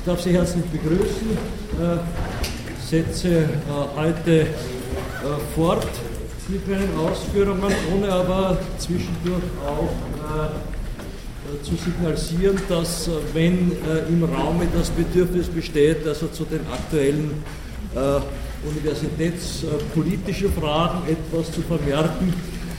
Ich darf Sie herzlich begrüßen. Setze heute fort mit meinen Ausführungen, ohne aber zwischendurch auch zu signalisieren, dass wenn im Raum das Bedürfnis besteht, also zu den aktuellen universitätspolitischen Fragen etwas zu vermerken,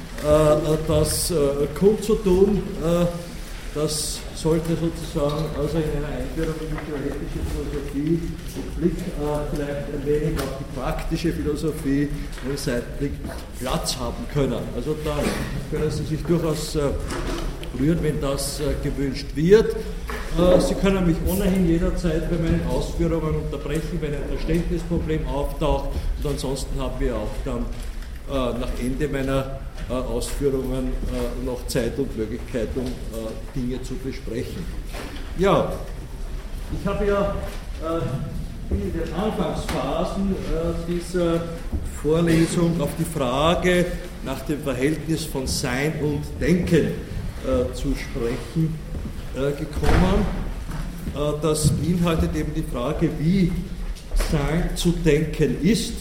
das kundzutun, das sollte sozusagen also in einer Einführung in die theoretische Philosophie mit Blick vielleicht ein wenig auf die praktische Philosophie einen Seitenblick Platz haben können. Also da können Sie sich durchaus rühren, wenn das gewünscht wird. Sie können mich ohnehin jederzeit bei meinen Ausführungen unterbrechen, wenn ein Verständnisproblem auftaucht, und ansonsten haben wir auch dann nach Ende meiner Ausführungen noch Zeit und Möglichkeit, um Dinge zu besprechen. Ja, ich habe ja in den Anfangsphasen dieser Vorlesung auf die Frage nach dem Verhältnis von Sein und Denken zu sprechen gekommen. Das beinhaltet eben die Frage, wie Sein zu denken ist.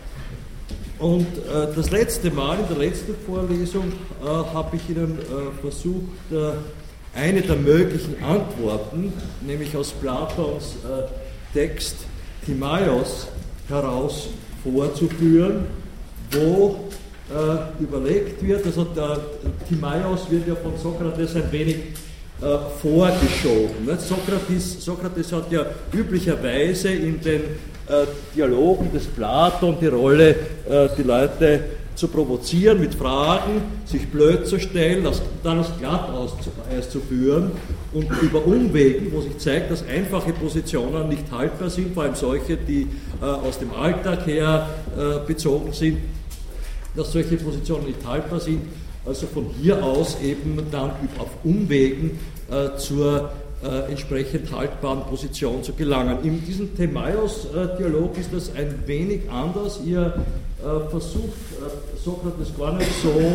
Und das letzte Mal, in der letzten Vorlesung, habe ich Ihnen versucht, eine der möglichen Antworten, nämlich aus Platons Text Timaios heraus vorzuführen, wo überlegt wird, also der Timaios wird ja von Sokrates ein wenig vorgeschoben. Sokrates hat ja üblicherweise in den Dialogen des Platon die Rolle, die Leute zu provozieren mit Fragen, sich blöd zu stellen, dann das Glatteis zu führen und über Umwegen, wo sich zeigt, dass einfache Positionen nicht haltbar sind, vor allem solche, die aus dem Alltag her bezogen sind, dass solche Positionen nicht haltbar sind, also von hier aus eben dann auf Umwegen zur entsprechend haltbaren Position zu gelangen. In diesem Timaios-Dialog ist das ein wenig anders. Ihr versucht Sokrates gar nicht so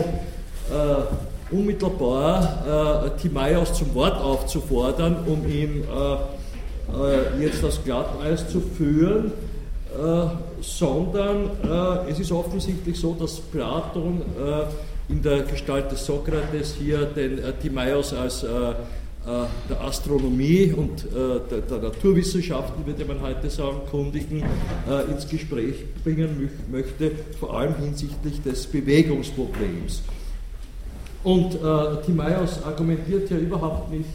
unmittelbar Timaios zum Wort aufzufordern, um ihm jetzt das Glatteis zu führen, sondern es ist offensichtlich so, dass Platon in der Gestalt des Sokrates hier den Timaios als der Astronomie und der Naturwissenschaften, würde man heute sagen, Kundigen, ins Gespräch bringen möchte, vor allem hinsichtlich des Bewegungsproblems. Und Timaios argumentiert ja überhaupt nicht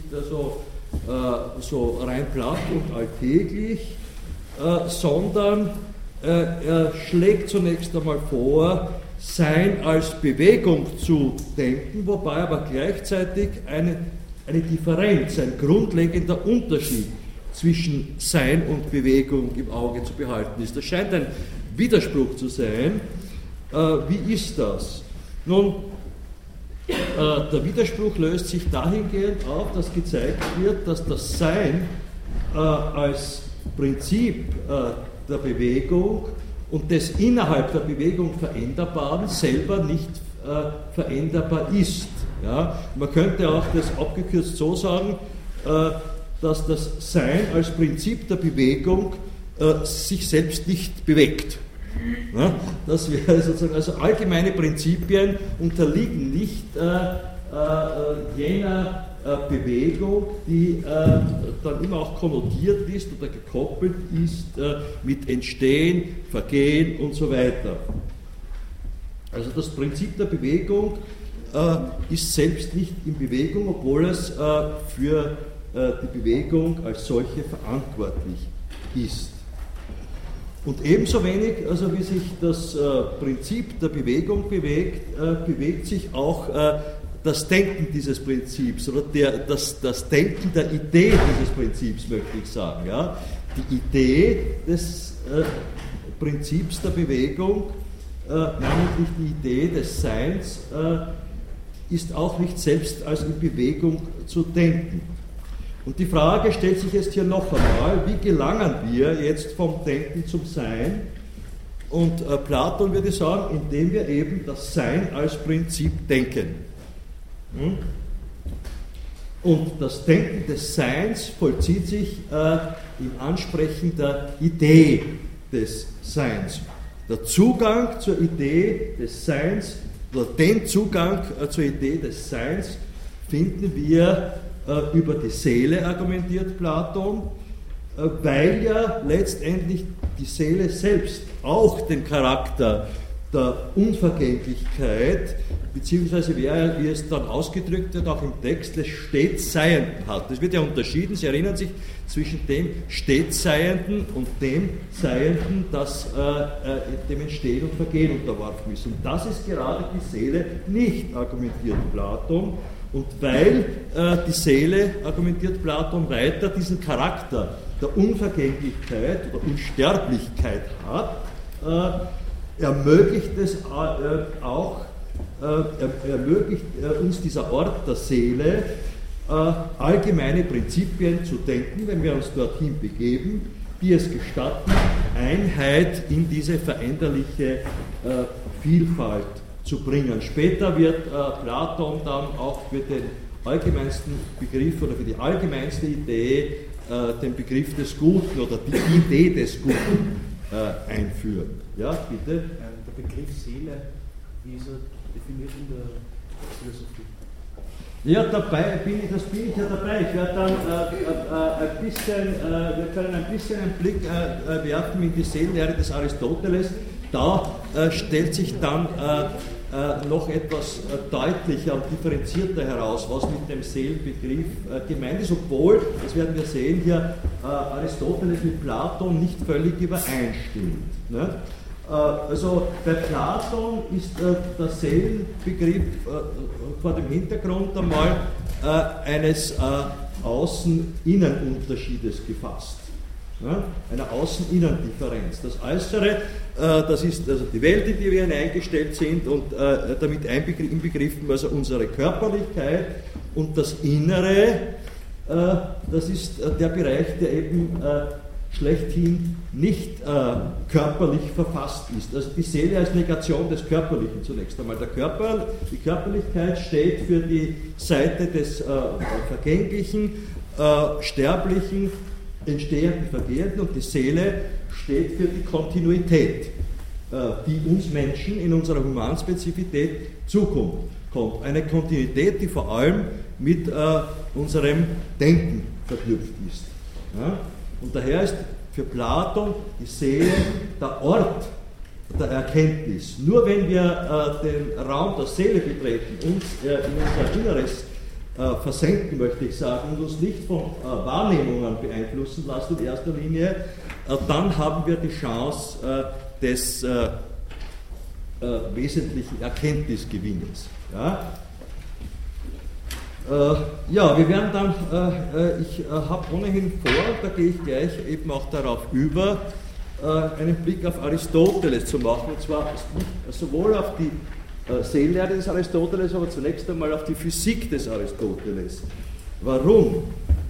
so rein platt und alltäglich, sondern er schlägt zunächst einmal vor, Sein als Bewegung zu denken, wobei aber gleichzeitig eine Differenz, ein grundlegender Unterschied zwischen Sein und Bewegung im Auge zu behalten ist. Das scheint ein Widerspruch zu sein. Wie ist das? Nun, der Widerspruch löst sich dahingehend auf, dass gezeigt wird, dass das Sein als Prinzip der Bewegung und des innerhalb der Bewegung Veränderbaren selber nicht veränderbar ist. Ja, man könnte auch das abgekürzt so sagen, dass das Sein als Prinzip der Bewegung sich selbst nicht bewegt. Ja, das wäre sozusagen, also allgemeine Prinzipien unterliegen nicht jener Bewegung, die dann immer auch konnotiert ist oder gekoppelt ist mit Entstehen, Vergehen und so weiter. Also das Prinzip der Bewegung ist selbst nicht in Bewegung, obwohl es für die Bewegung als solche verantwortlich ist. Und ebenso wenig, also wie sich das Prinzip der Bewegung bewegt, bewegt sich auch das Denken dieses Prinzips oder das Denken der Idee dieses Prinzips, möchte ich sagen. Ja? Die Idee des Prinzips der Bewegung, namentlich die Idee des Seins, ist auch nicht selbst als in Bewegung zu denken. Und die Frage stellt sich jetzt hier noch einmal, wie gelangen wir jetzt vom Denken zum Sein? Und Platon würde sagen, indem wir eben das Sein als Prinzip denken. Und das Denken des Seins vollzieht sich im Ansprechen der Idee des Seins. Der Zugang zur Idee des Seins, oder den Zugang zur Idee des Seins finden wir über die Seele, argumentiert Platon, weil ja letztendlich die Seele selbst auch den Charakter der Unvergänglichkeit, beziehungsweise wie es dann ausgedrückt wird, auch im Text, des stets Seienden hat. Das wird ja unterschieden, Sie erinnern sich, zwischen dem stets Seienden und dem Seienden, das dem Entstehen und Vergehen unterworfen ist. Und das ist gerade die Seele nicht, argumentiert Platon. Und weil die Seele, argumentiert Platon weiter, diesen Charakter der Unvergänglichkeit oder Unsterblichkeit hat, ermöglicht uns dieser Ort der Seele, allgemeine Prinzipien zu denken, wenn wir uns dorthin begeben, die es gestatten, Einheit in diese veränderliche Vielfalt zu bringen. Später wird Platon dann auch für den allgemeinsten Begriff oder für die allgemeinste Idee den Begriff des Guten oder die Idee des Guten einführen. Ja, bitte? Der Begriff Seele, wie ist er definiert in der Philosophie? Ja, bin ich ja dabei. Ich werde dann wir können ein bisschen einen Blick werfen in die Seelenlehre des Aristoteles. Da stellt sich dann noch etwas deutlicher und differenzierter heraus, was mit dem Seelenbegriff gemeint ist, obwohl, das werden wir sehen, hier Aristoteles mit Platon nicht völlig übereinstimmt. Ne? Also bei Platon ist der Seelenbegriff vor dem Hintergrund einmal eines Außen-Innen-Unterschiedes gefasst. Ja, einer Außen-Innen-Differenz. Das Äußere, das ist also die Welt, in die wir hineingestellt sind und damit inbegriffen also unsere Körperlichkeit, und das Innere, das ist der Bereich, der eben schlechthin nicht körperlich verfasst ist. Also die Seele als Negation des Körperlichen zunächst einmal. Die Körperlichkeit steht für die Seite des Vergänglichen, Sterblichen, Entstehenden, Vergehenden, und die Seele steht für die Kontinuität, die uns Menschen in unserer Humanspezifität zukommt. Eine Kontinuität, die vor allem mit unserem Denken verknüpft ist. Ja? Und daher ist für Platon die Seele der Ort der Erkenntnis. Nur wenn wir den Raum der Seele betreten, uns in unser Inneres versenken, möchte ich sagen, und uns nicht von Wahrnehmungen beeinflussen lassen in erster Linie, dann haben wir die Chance des wesentlichen Erkenntnisgewinnes. Ja? Wir werden dann, ich habe ohnehin vor, da gehe ich gleich eben auch darauf über, einen Blick auf Aristoteles zu machen, und zwar sowohl auf die Seelenlehre des Aristoteles, aber zunächst einmal auf die Physik des Aristoteles. Warum?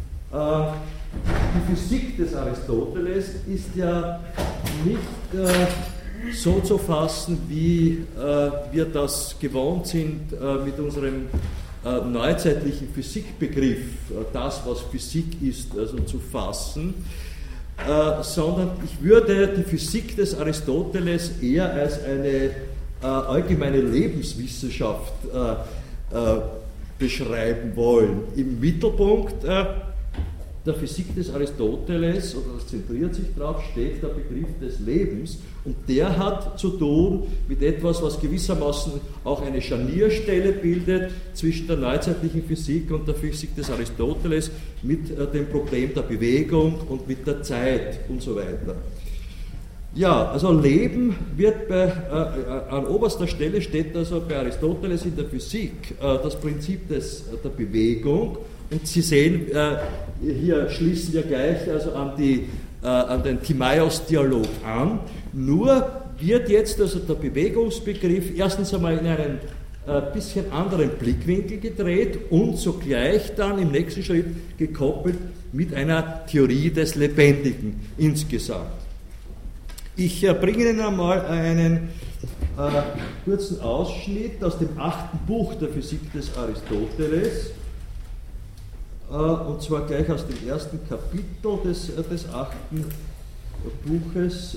Die Physik des Aristoteles ist ja nicht so zu fassen, wie wir das gewohnt sind mit unserem neuzeitlichen Physikbegriff, das, was Physik ist, also zu fassen, sondern ich würde die Physik des Aristoteles eher als eine allgemeine Lebenswissenschaft beschreiben wollen. Im Mittelpunkt der Physik des Aristoteles, oder das zentriert sich darauf, steht der Begriff des Lebens, und der hat zu tun mit etwas, was gewissermaßen auch eine Scharnierstelle bildet zwischen der neuzeitlichen Physik und der Physik des Aristoteles, mit dem Problem der Bewegung und mit der Zeit und so weiter. Ja, also Leben wird an oberster Stelle steht also bei Aristoteles in der Physik das Prinzip der Bewegung, und Sie sehen, hier schließen wir gleich also an den Timaeus-Dialog an, nur wird jetzt also der Bewegungsbegriff erstens einmal in einen bisschen anderen Blickwinkel gedreht und sogleich dann im nächsten Schritt gekoppelt mit einer Theorie des Lebendigen insgesamt. Ich bringe Ihnen einmal einen kurzen Ausschnitt aus dem 8. Buch der Physik des Aristoteles. und zwar gleich aus dem ersten Kapitel des 8. Buches.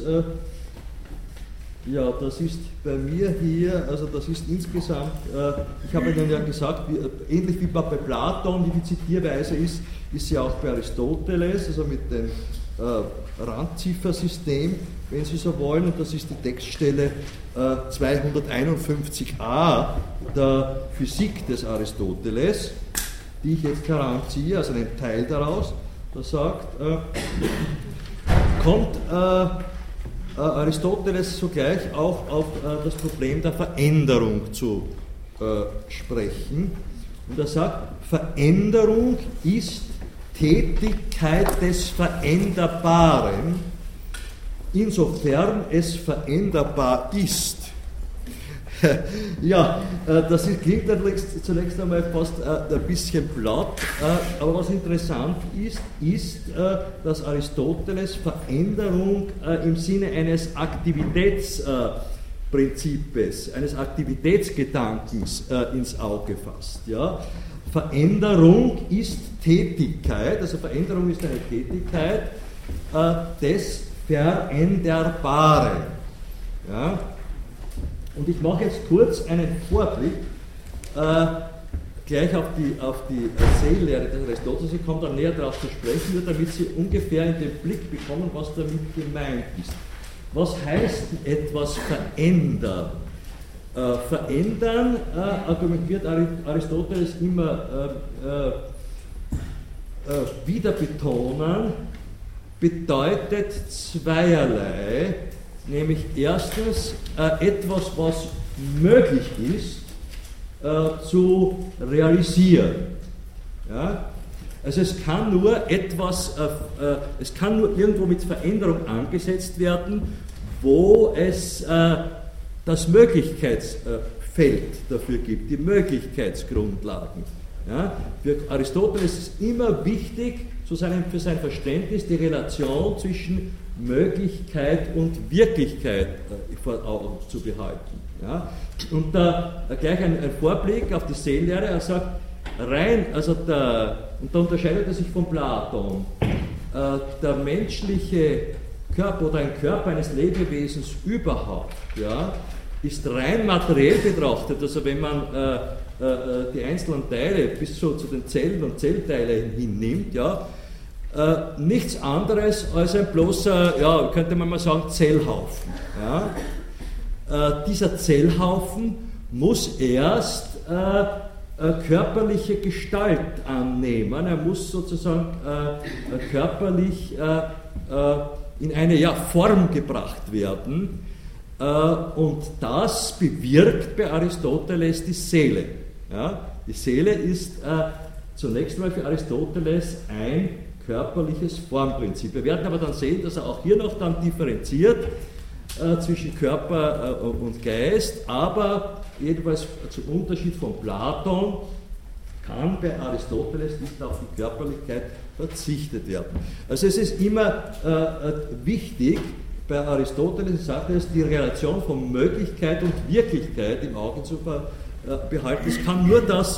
Ja, das ist bei mir hier, also das ist insgesamt, ich habe Ihnen ja gesagt, ähnlich wie bei Platon, wie die Zitierweise ist sie auch bei Aristoteles, also mit dem Randziffersystem, wenn Sie so wollen, und das ist die Textstelle 251a der Physik des Aristoteles, die ich jetzt heranziehe, also einen Teil daraus, da sagt, kommt Aristoteles sogleich auch auf das Problem der Veränderung zu sprechen. Und er sagt, Veränderung ist Tätigkeit des Veränderbaren, insofern es veränderbar ist. Ja, das klingt zunächst einmal fast ein bisschen platt, aber was interessant ist, dass Aristoteles Veränderung im Sinne eines Aktivitätsprinzips, eines Aktivitätsgedankens ins Auge fasst. Ja? Veränderung ist Tätigkeit, also Veränderung ist eine Tätigkeit des Veränderbaren. Ja? Und ich mache jetzt kurz einen Vorblick gleich auf die Seellehre des Aristoteles. Ich komme dann näher darauf zu sprechen, nur damit Sie ungefähr in den Blick bekommen, was damit gemeint ist. Was heißt etwas verändern? Verändern, argumentiert Aristoteles immer wieder betonen, bedeutet zweierlei. Nämlich erstens etwas, was möglich ist, zu realisieren. Ja? Also es kann nur irgendwo mit Veränderung angesetzt werden, wo es das Möglichkeitsfeld dafür gibt, die Möglichkeitsgrundlagen. Ja? Für Aristoteles ist immer wichtig, für sein Verständnis, die Relation zwischen Möglichkeit und Wirklichkeit vor Augen zu behalten. Ja? Und gleich ein Vorblick auf die Seellehre, er sagt, und da unterscheidet er sich von Platon, der menschliche Körper oder ein Körper eines Lebewesens überhaupt, ja, ist rein materiell betrachtet, also wenn man die einzelnen Teile bis zu den Zellen und Zellteile hinnimmt, ja, nichts anderes als ein bloßer, ja, könnte man mal sagen, Zellhaufen. Ja. Dieser Zellhaufen muss erst körperliche Gestalt annehmen, er muss sozusagen körperlich in eine Form gebracht werden, und das bewirkt bei Aristoteles die Seele. Ja. Die Seele ist zunächst mal für Aristoteles ein körperliches Formprinzip. Wir werden aber dann sehen, dass er auch hier noch dann differenziert zwischen Körper und Geist, aber jedenfalls zum Unterschied von Platon kann bei Aristoteles nicht auf die Körperlichkeit verzichtet werden. Also es ist immer wichtig, bei Aristoteles sagt er, die Relation von Möglichkeit und Wirklichkeit im Auge zu behalten. Es kann nur das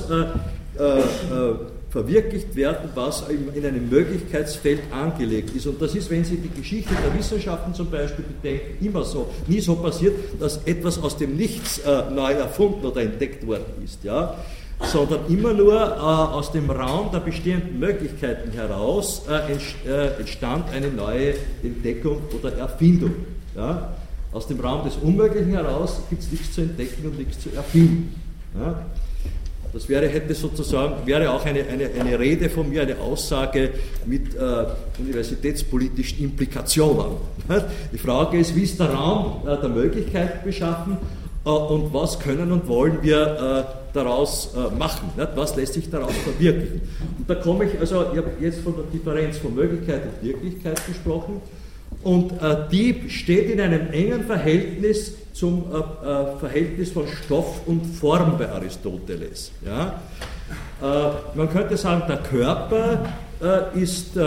verwirklicht werden, was in einem Möglichkeitsfeld angelegt ist. Und das ist, wenn Sie die Geschichte der Wissenschaften zum Beispiel bedenken, immer so, nie so passiert, dass etwas aus dem Nichts neu erfunden oder entdeckt worden ist, ja? Sondern immer nur aus dem Raum der bestehenden Möglichkeiten heraus entstand eine neue Entdeckung oder Erfindung. Ja? Aus dem Raum des Unmöglichen heraus gibt es nichts zu entdecken und nichts zu erfinden. Ja? Das wäre auch eine Rede von mir, eine Aussage mit universitätspolitischen Implikationen. Die Frage ist, wie ist der Raum der Möglichkeit beschaffen und was können und wollen wir daraus machen? Was lässt sich daraus verwirklichen? Und da komme ich, also ich habe jetzt von der Differenz von Möglichkeit und Wirklichkeit gesprochen, und die steht in einem engen Verhältnis zum Verhältnis von Stoff und Form bei Aristoteles. Ja? Man könnte sagen, der Körper ist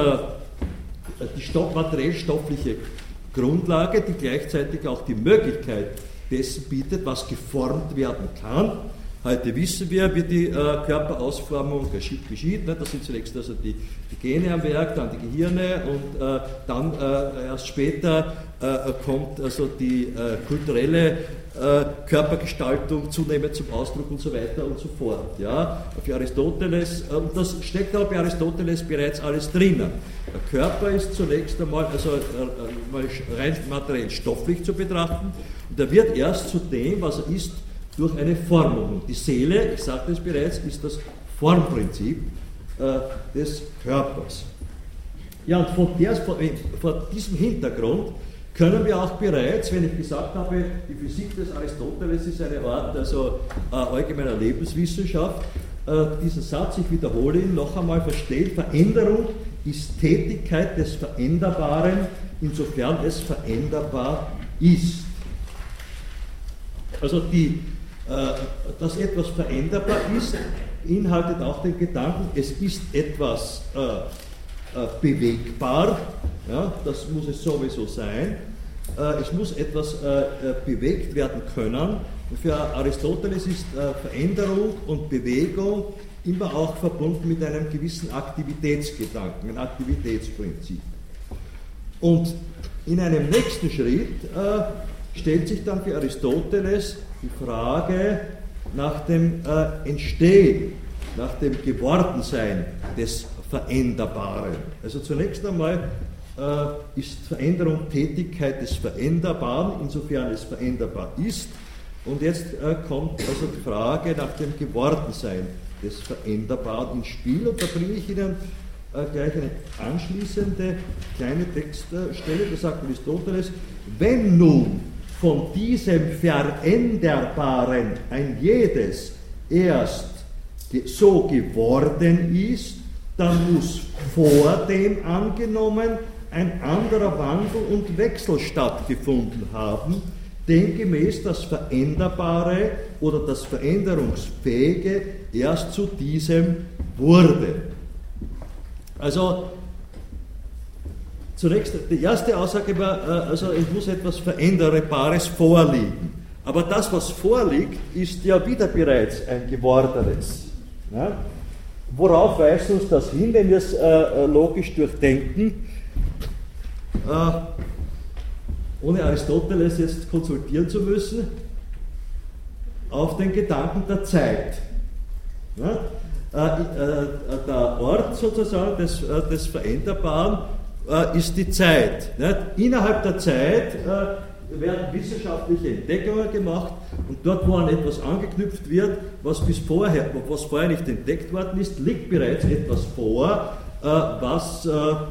die materiell-stoffliche Grundlage, die gleichzeitig auch die Möglichkeit dessen bietet, was geformt werden kann. Heute wissen wir, wie die Körperausformung geschieht. Da sind zunächst also die Gene am Werk, dann die Gehirne und dann erst später kommt also die kulturelle Körpergestaltung zunehmend zum Ausdruck und so weiter und so fort. Ja? Für Aristoteles, und das steckt aber bei Aristoteles bereits alles drinnen. Der Körper ist zunächst einmal also mal rein materiell stofflich zu betrachten und er wird erst zu dem, was er ist, durch eine Formung. Und die Seele, ich sagte es bereits, ist das Formprinzip des Körpers. Ja, und vor diesem Hintergrund können wir auch bereits, wenn ich gesagt habe, die Physik des Aristoteles ist eine Art also allgemeiner Lebenswissenschaft, diesen Satz, ich wiederhole ihn noch einmal, verstehen, Veränderung ist Tätigkeit des Veränderbaren, insofern es veränderbar ist. Also dass etwas veränderbar ist, beinhaltet auch den Gedanken, es ist etwas bewegbar, ja, das muss es sowieso sein, es muss etwas bewegt werden können. Und für Aristoteles ist Veränderung und Bewegung immer auch verbunden mit einem gewissen Aktivitätsgedanken, ein Aktivitätsprinzip. Und in einem nächsten Schritt stellt sich dann für Aristoteles die Frage nach dem Entstehen, nach dem Gewordensein des Veränderbaren. Also zunächst einmal ist Veränderung Tätigkeit des Veränderbaren, insofern es veränderbar ist. Und jetzt kommt also die Frage nach dem Gewordensein des Veränderbaren ins Spiel. Und da bringe ich Ihnen gleich eine anschließende kleine Textstelle, da sagt Aristoteles, wenn nun von diesem Veränderbaren ein jedes erst so geworden ist, dann muss vor dem angenommen ein anderer Wandel und Wechsel stattgefunden haben, demgemäß das Veränderbare oder das Veränderungsfähige erst zu diesem wurde. Also zunächst, die erste Aussage war, also es muss etwas Veränderbares vorliegen. Aber das, was vorliegt, ist ja wieder bereits ein Gewordenes. Ja? Worauf weist uns das hin, wenn wir es logisch durchdenken? Ohne Aristoteles jetzt konsultieren zu müssen, auf den Gedanken der Zeit. Ja? Der Ort sozusagen des Veränderbaren ist die Zeit. Nicht? Innerhalb der Zeit werden wissenschaftliche Entdeckungen gemacht und dort, wo an etwas angeknüpft wird, was vorher nicht entdeckt worden ist, liegt bereits etwas vor, was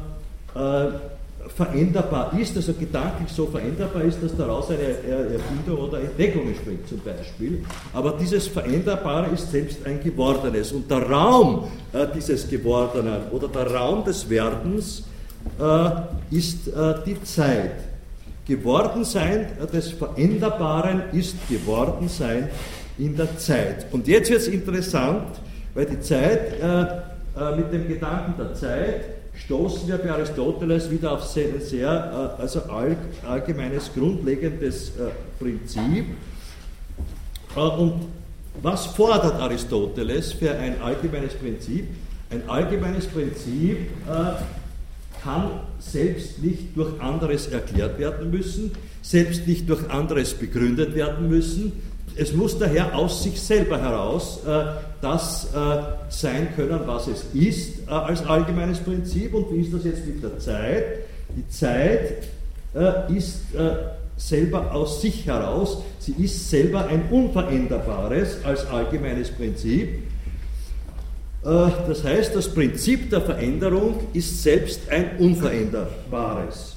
veränderbar ist, also gedanklich so veränderbar ist, dass daraus eine Erfindung oder Entdeckung entspringt zum Beispiel. Aber dieses Veränderbare ist selbst ein Gewordenes. Und der Raum dieses Gewordenen oder der Raum des Werdens ist die Zeit. Gewordensein des Veränderbaren ist Gewordensein in der Zeit. Und jetzt wird es interessant, weil die Zeit, mit dem Gedanken der Zeit, stoßen wir bei Aristoteles wieder auf sehr also allgemeines, grundlegendes Prinzip. Und was fordert Aristoteles für ein allgemeines Prinzip? Ein allgemeines Prinzip kann selbst nicht durch anderes erklärt werden müssen, selbst nicht durch anderes begründet werden müssen. Es muss daher aus sich selber heraus das sein können, was es ist, als allgemeines Prinzip. Und wie ist das jetzt mit der Zeit? Die Zeit ist selber aus sich heraus, sie ist selber ein Unveränderbares als allgemeines Prinzip. Das heißt, das Prinzip der Veränderung ist selbst ein Unveränderbares.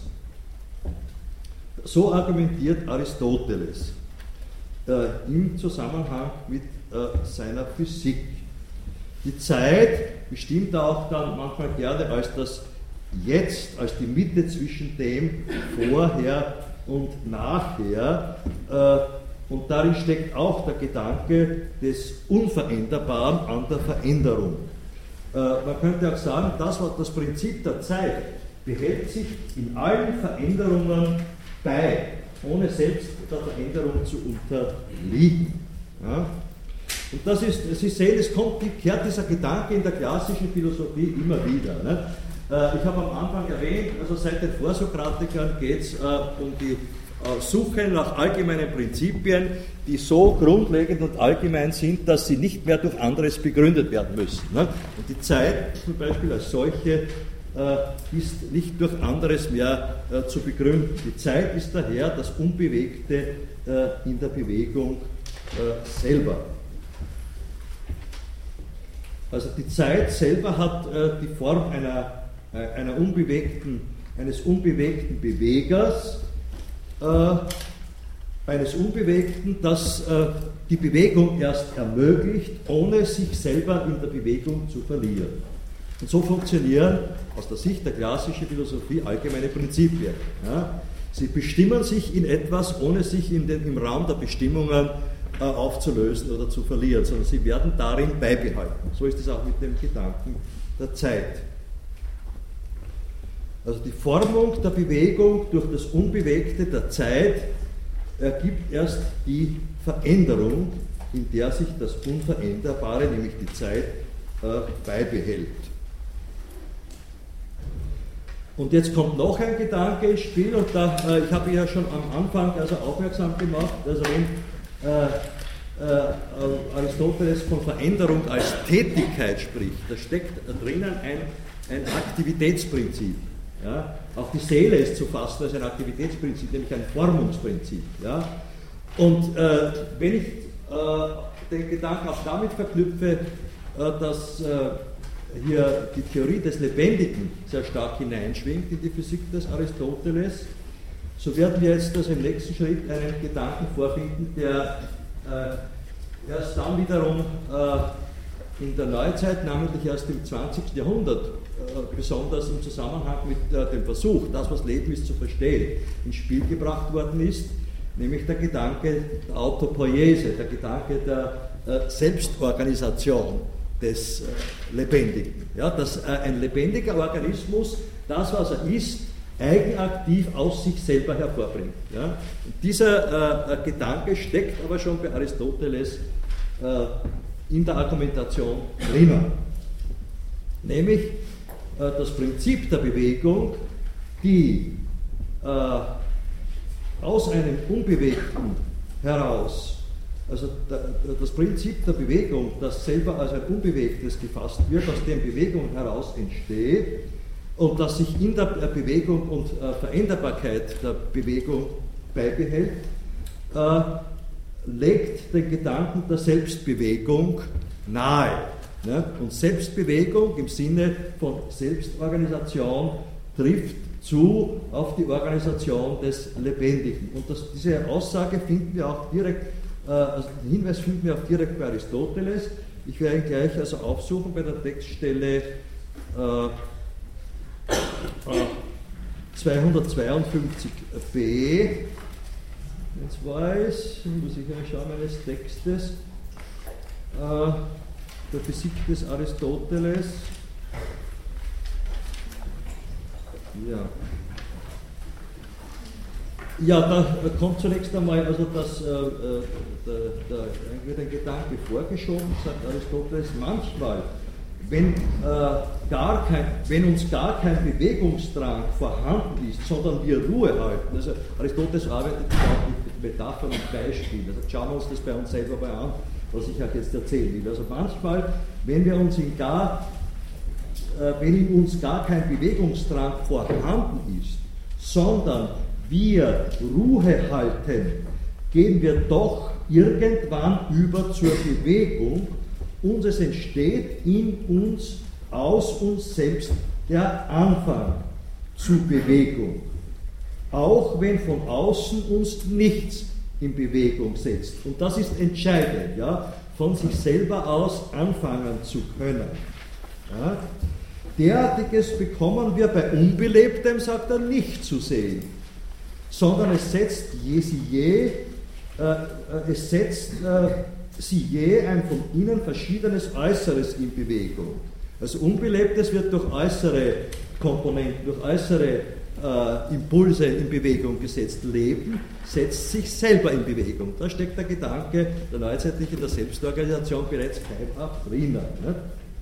So argumentiert Aristoteles im Zusammenhang mit seiner Physik. Die Zeit bestimmt er auch dann manchmal gerne als das Jetzt, als die Mitte zwischen dem Vorher und Nachher. Und darin steckt auch der Gedanke des Unveränderbaren an der Veränderung. Man könnte auch sagen, das Prinzip der Zeit behält sich in allen Veränderungen bei, ohne selbst der Veränderung zu unterliegen. Ja? Und das ist, Sie sehen, kehrt dieser Gedanke in der klassischen Philosophie immer wieder. Ne? Ich habe am Anfang erwähnt, also seit den Vorsokratikern geht es um die Suche nach allgemeinen Prinzipien, die so grundlegend und allgemein sind, dass sie nicht mehr durch anderes begründet werden müssen. Ne? Und die Zeit zum Beispiel als solche ist nicht durch anderes mehr zu begründen. Die Zeit ist daher das Unbewegte in der Bewegung selber. Also die Zeit selber hat die Form eines unbewegten Bewegers, eines Unbewegten, das die Bewegung erst ermöglicht, ohne sich selber in der Bewegung zu verlieren. Und so funktionieren aus der Sicht der klassischen Philosophie allgemeine Prinzipien. Ja? Sie bestimmen sich in etwas, ohne sich im Raum der Bestimmungen aufzulösen oder zu verlieren, sondern sie werden darin beibehalten. So ist es auch mit dem Gedanken der Zeit. Also die Formung der Bewegung durch das Unbewegte der Zeit ergibt erst die Veränderung, in der sich das Unveränderbare, nämlich die Zeit, beibehält. Und jetzt kommt noch ein Gedanke ins Spiel, und ich habe ja schon am Anfang aufmerksam gemacht, also wenn Aristoteles von Veränderung als Tätigkeit spricht, da steckt drinnen ein Aktivitätsprinzip. Ja? Auch die Seele ist zu fassen als ein Aktivitätsprinzip, nämlich ein Formungsprinzip. Ja? Und wenn ich den Gedanken auch damit verknüpfe, dass hier die Theorie des Lebendigen sehr stark hineinschwingt in die Physik des Aristoteles, so werden wir jetzt also im nächsten Schritt einen Gedanken vorfinden, der erst dann wiederum in der Neuzeit, namentlich erst im 20. Jahrhundert, besonders im Zusammenhang mit dem Versuch, das, was Leben ist, zu verstehen, ins Spiel gebracht worden ist, nämlich der Gedanke der Autopoiese, der Gedanke der Selbstorganisation des Lebendigen. Ja, dass ein lebendiger Organismus das, was er ist, eigenaktiv aus sich selber hervorbringt. Ja? Und dieser Gedanke steckt aber schon bei Aristoteles in der Argumentation drinnen. Nämlich das Prinzip der Bewegung, die aus einem Unbewegten heraus, also das Prinzip der Bewegung, das selber als ein Unbewegtes gefasst wird, aus dem Bewegung heraus entsteht, und das sich in der Bewegung und Veränderbarkeit der Bewegung beibehält, legt den Gedanken der Selbstbewegung nahe. Ne? Und Selbstbewegung im Sinne von Selbstorganisation trifft zu auf die Organisation des Lebendigen. Und diese Aussage finden wir auch direkt, also den Hinweis finden wir auch direkt bei Aristoteles. Ich werde ihn gleich also aufsuchen bei der Textstelle 252b, jetzt war es, muss ich mal schauen, meines Textes, der Physik des Aristoteles. Ja, da kommt zunächst einmal, also wird ein Gedanke vorgeschoben, sagt Aristoteles, manchmal, wenn uns gar kein Bewegungsdrang vorhanden ist, sondern wir Ruhe halten, also Aristoteles arbeitet auch mit Metaphern und Beispielen, also schauen wir uns das bei uns selber mal an, was ich euch jetzt erzählen will. Also manchmal, wenn in uns gar kein Bewegungsdrang vorhanden ist, sondern wir Ruhe halten, gehen wir doch irgendwann über zur Bewegung, und es entsteht in uns, aus uns selbst, der Anfang zu Bewegung. Auch wenn von außen uns nichts in Bewegung setzt. Und das ist entscheidend, ja, von sich selber aus anfangen zu können. Ja. Derartiges bekommen wir bei Unbelebtem, sagt er, nicht zu sehen, sondern es setzt sie je ein von ihnen verschiedenes Äußeres in Bewegung. Also Unbelebtes wird durch äußere Komponenten, durch äußere Impulse in Bewegung gesetzt. Leben setzt sich selber in Bewegung. Da steckt der Gedanke der neuzeitlichen der Selbstorganisation bereits keimhaft drinnen. Ne?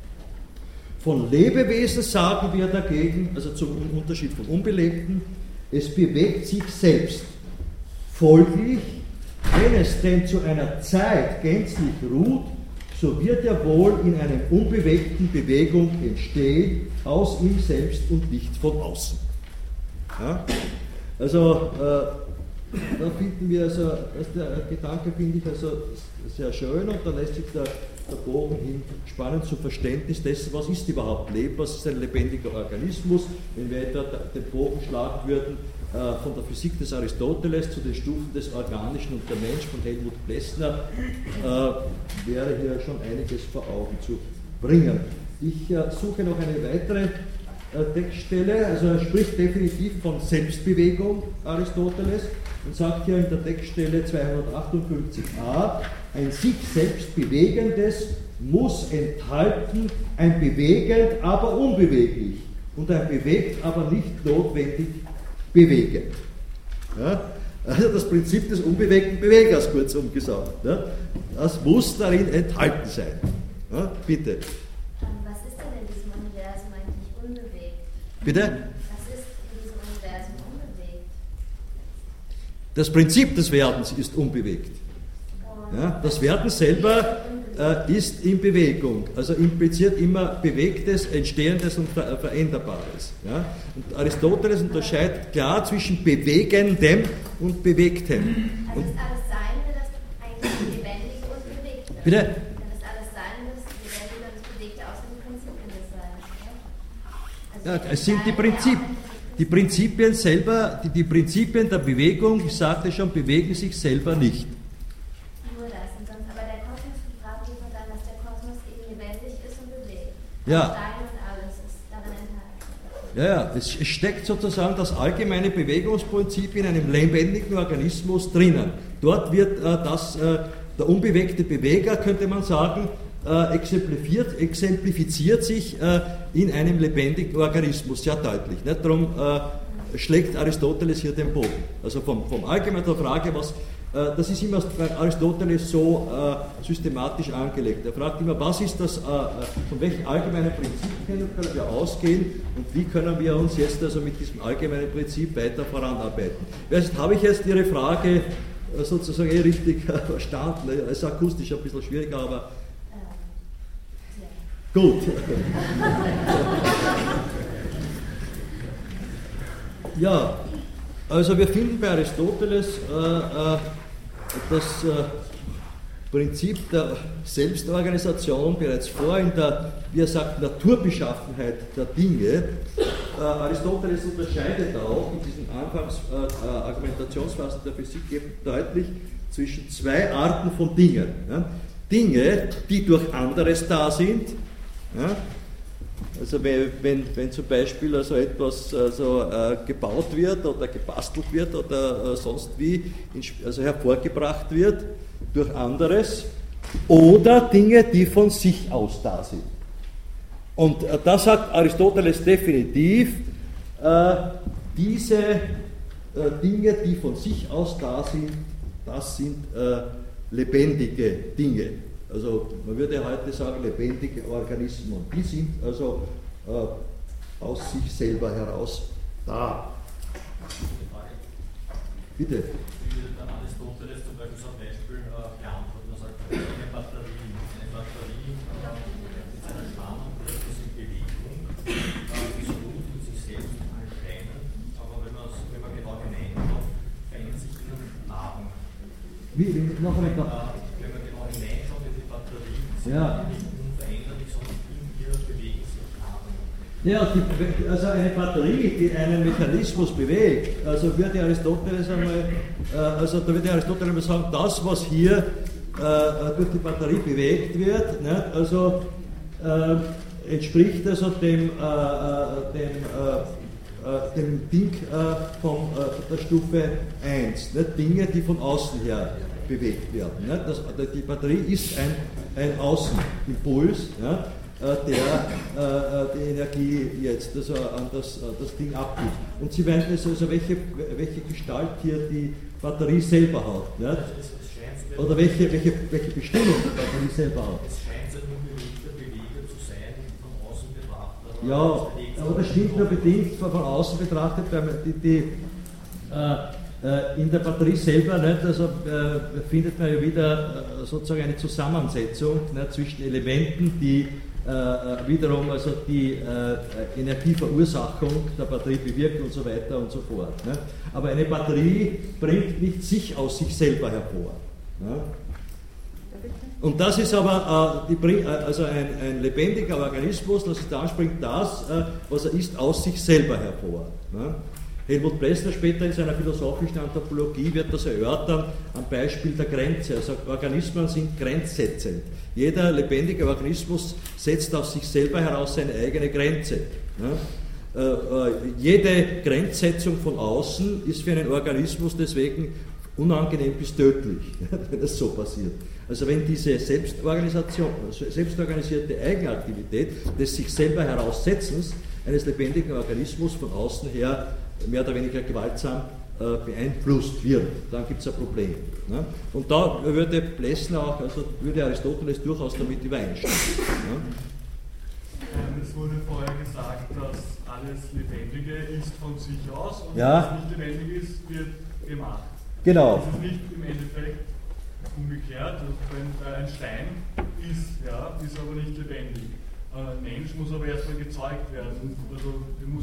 Von Lebewesen sagen wir dagegen, also zum Unterschied von Unbelebten, es bewegt sich selbst. Folglich, wenn es denn zu einer Zeit gänzlich ruht, so wird ja wohl in einem unbewegten Bewegung entstehen, aus ihm selbst und nicht von außen. Ja? Also, da finden wir, also, der Gedanke finde ich also sehr schön, und da lässt sich der Bogen hin spannend zum Verständnis dessen, was ist überhaupt Leben, was ist ein lebendiger Organismus. Wenn wir etwa den Bogen schlagen würden von der Physik des Aristoteles zu den Stufen des Organischen und der Mensch von Helmut Plessner, wäre hier schon einiges vor Augen zu bringen. Ich suche noch eine weitere Textstelle, also er spricht definitiv von Selbstbewegung, Aristoteles, und sagt hier in der Textstelle 258a, ein sich selbst Bewegendes muss enthalten ein bewegend, aber unbeweglich, und ein bewegt, aber nicht notwendig bewegend. Ja? Also das Prinzip des unbewegten Bewegers, kurzum gesagt. Ja? Das muss darin enthalten sein. Ja? Bitte. Was ist denn in diesem Universum eigentlich unbewegt? Bitte? Was ist in diesem Universum unbewegt? Das Prinzip des Werdens ist unbewegt. Ja? Das Werden selber ist in Bewegung, also impliziert immer Bewegtes, Entstehendes und Veränderbares. Ja? Und Aristoteles unterscheidet klar zwischen Bewegendem und Bewegtem. Also ist alles Seiende, das eigentlich lebendig und bewegt wird? Bitte? Dann ist alles Seiende, das lebendig und das bewegt aus dem Prinzipien des Seins. Also Ja, es sind die Prinzipien selber, die Prinzipien der Bewegung, ich sagte schon, bewegen sich selber nicht. Nur das und sonst, aber der Kosmos fragt sich dann, dass der Kosmos eben lebendig ist und bewegt. Ja. Stein und alles ist darin enthalten. Ja, es steckt sozusagen das allgemeine Bewegungsprinzip in einem lebendigen Organismus drinnen. Dort wird der unbewegte Beweger, könnte man sagen, exemplifiziert sich in einem lebendigen Organismus, sehr deutlich. Nicht? Darum schlägt Aristoteles hier den Bogen. Also vom Allgemeinen der Frage, das ist immer bei Aristoteles so systematisch angelegt. Er fragt immer, was ist das, von welchen allgemeinen Prinzipien können wir ausgehen und wie können wir uns jetzt also mit diesem allgemeinen Prinzip weiter voranarbeiten. Habe ich jetzt Ihre Frage sozusagen richtig verstanden? Es ist akustisch ein bisschen schwieriger, aber gut. Ja, also wir finden bei Aristoteles das Prinzip der Selbstorganisation bereits vor in der, wie er sagt, Naturbeschaffenheit der Dinge. Aristoteles unterscheidet auch in diesen Anfangs-Argumentationsphasen der Physik deutlich zwischen zwei Arten von Dingen. Ja? Dinge, die durch anderes da sind. Ja? Also wenn zum Beispiel also etwas gebaut wird oder gebastelt wird oder sonst wie also hervorgebracht wird durch anderes, oder Dinge, die von sich aus da sind. Und da sagt Aristoteles definitiv, diese Dinge, die von sich aus da sind, das sind lebendige Dinge. Also man würde heute sagen, lebendige Organismen. Und die sind also aus sich selber heraus da. Bitte. Wie würde dann Aristoteles zum Beispiel so ein Beispiel beantworten? Man sagt, eine Batterie mit seiner Spannung bleibt das in Bewegung, ist gut mit sich selbst anscheinend, aber wenn man genau hineinschaut, verändert sich die Nahrung. Wie? Noch einmal. Wenn man genau hineinschaut in die Batterie, ja. Nicht unveränderlich, sondern in ihr bewegen sich Nahrung. Ja, also eine Batterie, die einen Mechanismus bewegt, also würde Aristoteles einmal, da würde Aristoteles einmal sagen, das, was hier durch die Batterie bewegt wird, ne, also entspricht also dem Ding von der Stufe 1, ne, Dinge, die von außen her bewegt werden. Ne. Die Batterie ist ein Außenimpuls. Ja. der die Energie jetzt also an das Ding abgibt. Und Sie meinen also, welche Gestalt hier die Batterie selber hat. Nicht? Oder welche Bestimmung die Batterie selber hat. Es scheint halt nur bewegter Beweger zu sein, von außen betrachtet. Ja, aber das stimmt nur bedingt von außen betrachtet, weil in der Batterie selber nicht, also, findet man ja wieder sozusagen eine Zusammensetzung zwischen Elementen, die wiederum also die Energieverursachung der Batterie bewirkt und so weiter und so fort. Ne? Aber eine Batterie bringt nicht sich aus sich selber hervor. Ne? Und das ist aber also ein lebendiger Organismus, das ist, da springt das, was er ist, aus sich selber hervor. Ne? Helmut Plessner später in seiner philosophischen Anthropologie wird das erörtern am Beispiel der Grenze. Also Organismen sind grenzsetzend. Jeder lebendige Organismus setzt aus sich selber heraus seine eigene Grenze. Jede Grenzsetzung von außen ist für einen Organismus deswegen unangenehm bis tödlich, wenn das so passiert. Also wenn diese selbstorganisierte Eigenaktivität des sich selber heraussetzens eines lebendigen Organismus von außen her mehr oder weniger gewaltsam beeinflusst wird, dann gibt es ein Problem. Ne? Und da würde Plessner auch, also würde Aristoteles durchaus damit übereinstimmen. Ne? Es wurde vorher gesagt, dass alles Lebendige ist von sich aus und ja. was nicht lebendig ist, wird gemacht. Genau. Das ist nicht im Endeffekt umgekehrt, also wenn ein Stein ist, ja, ist aber nicht lebendig. Ein Mensch muss aber erstmal gezeugt werden, also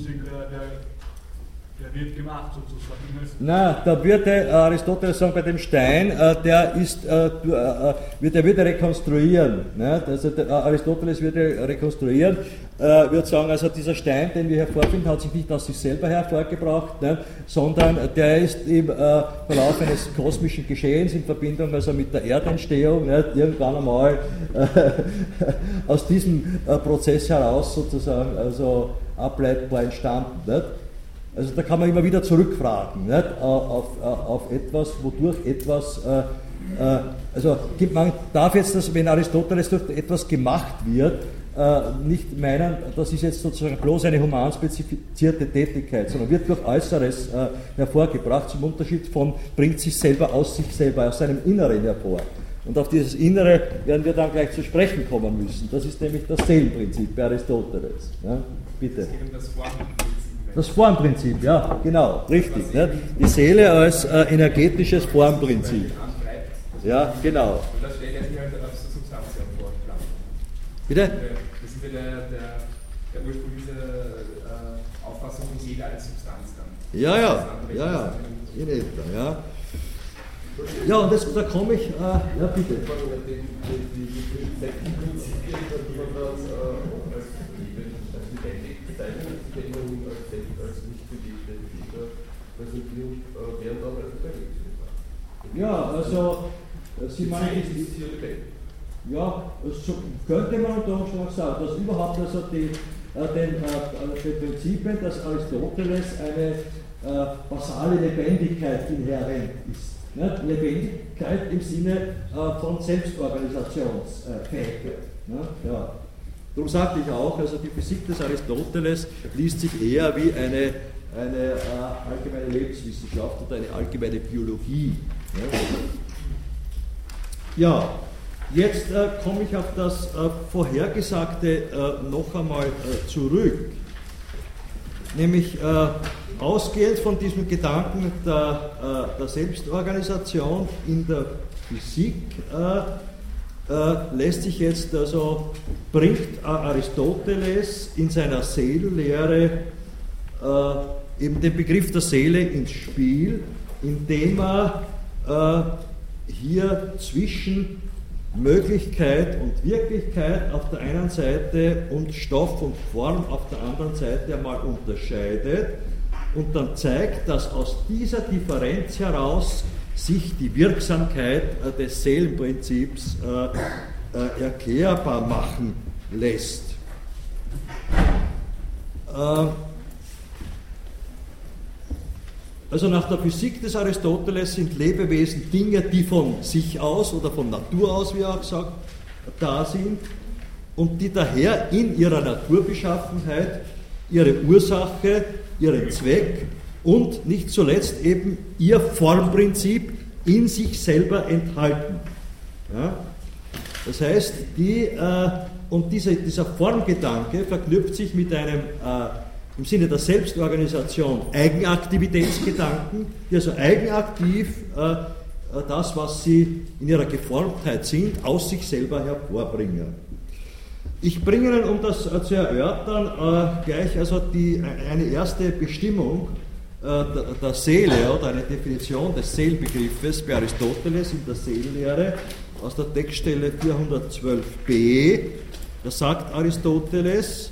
der wird gemacht sozusagen. Na, da würde Aristoteles sagen, bei dem Stein, der würde rekonstruieren. Ne? Also Aristoteles würde rekonstruieren, würde sagen, also dieser Stein, den wir hervorfinden, hat sich nicht aus sich selber hervorgebracht, ne? Sondern der ist im Verlauf eines kosmischen Geschehens in Verbindung also mit der Erdentstehung, ne? Irgendwann einmal aus diesem Prozess heraus sozusagen also ableitbar entstanden. Nicht? Also da kann man immer wieder zurückfragen, nicht? Auf etwas, wodurch etwas, also man darf jetzt, wenn Aristoteles durch etwas gemacht wird, nicht meinen, das ist jetzt sozusagen bloß eine humanspezifizierte Tätigkeit, sondern wird durch Äußeres hervorgebracht, zum Unterschied von bringt sich selber aus sich selber, aus seinem Inneren hervor. Und auf dieses Innere werden wir dann gleich zu sprechen kommen müssen. Das ist nämlich das Seelenprinzip bei Aristoteles. Ja? Bitte. Es geht um das Formprinzip. Das Formprinzip, ja, genau, richtig. Ne? Die Seele als energetisches Formprinzip. Ja, genau. Und das stellt sich halt auf Substanz vor. Bitte? Das ist ja der Ursprung dieser Auffassung von Seele als Substanz dann. Ja, in etwa, ja. Ja, und da komme ich, ja bitte. Ja, also Sie meinen, ja, so könnte man unter Umständen sagen, dass überhaupt also die Prinzipien, dass Aristoteles eine basale Lebendigkeit inhärent ist. Nicht? Lebendigkeit im Sinne von Selbstorganisationsfähigkeit. Ja. Darum sagte ich auch, also die Physik des Aristoteles liest sich eher wie eine allgemeine Lebenswissenschaft oder eine allgemeine Biologie. Ja, jetzt komme ich auf das Vorhergesagte noch einmal zurück. Nämlich ausgehend von diesem Gedanken der Selbstorganisation in der Physik lässt sich jetzt also, bringt Aristoteles in seiner Seelenlehre eben den Begriff der Seele ins Spiel, indem er hier zwischen Möglichkeit und Wirklichkeit auf der einen Seite und Stoff und Form auf der anderen Seite einmal unterscheidet und dann zeigt, dass aus dieser Differenz heraus sich die Wirksamkeit des Seelenprinzips erklärbar machen lässt. Also nach der Physik des Aristoteles sind Lebewesen Dinge, die von sich aus oder von Natur aus, wie er auch sagt, da sind. und die daher in ihrer Naturbeschaffenheit ihre Ursache, ihren Zweck und nicht zuletzt eben ihr Formprinzip in sich selber enthalten. Ja? Das heißt, dieser Formgedanke verknüpft sich mit einem im Sinne der Selbstorganisation Eigenaktivitätsgedanken, die also eigenaktiv das, was sie in ihrer Geformtheit sind, aus sich selber hervorbringen. Ich bringe Ihnen, um das zu erörtern, gleich also eine erste Bestimmung der Seele oder eine Definition des Seelenbegriffes bei Aristoteles in der Seelenlehre aus der Textstelle 412b. Da sagt Aristoteles,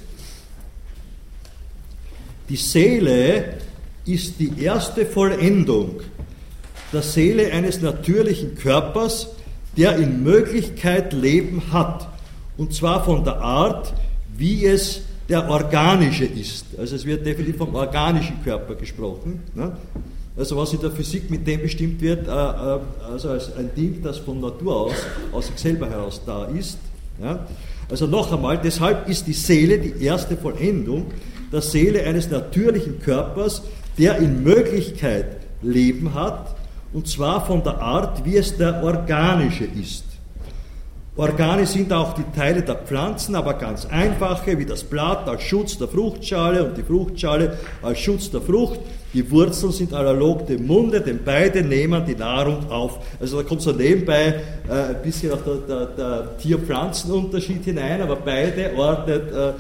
die Seele ist die erste Vollendung der Seele eines natürlichen Körpers, der in Möglichkeit Leben hat, und zwar von der Art, wie es der organische ist. Also es wird definitiv vom organischen Körper gesprochen. Ne? Also was in der Physik mit dem bestimmt wird, also als ein Ding, das von Natur aus sich selber heraus da ist. Ja? Also noch einmal, deshalb ist die Seele die erste Vollendung der Seele eines natürlichen Körpers, der in Möglichkeit Leben hat, und zwar von der Art, wie es der organische ist. Organe sind auch die Teile der Pflanzen, aber ganz einfache, wie das Blatt als Schutz der Fruchtschale und die Fruchtschale als Schutz der Frucht. Die Wurzeln sind analog dem Munde, denn beide nehmen die Nahrung auf. Also da kommt so nebenbei ein bisschen auch der Tier-Pflanzen-Unterschied hinein, aber beide ordnet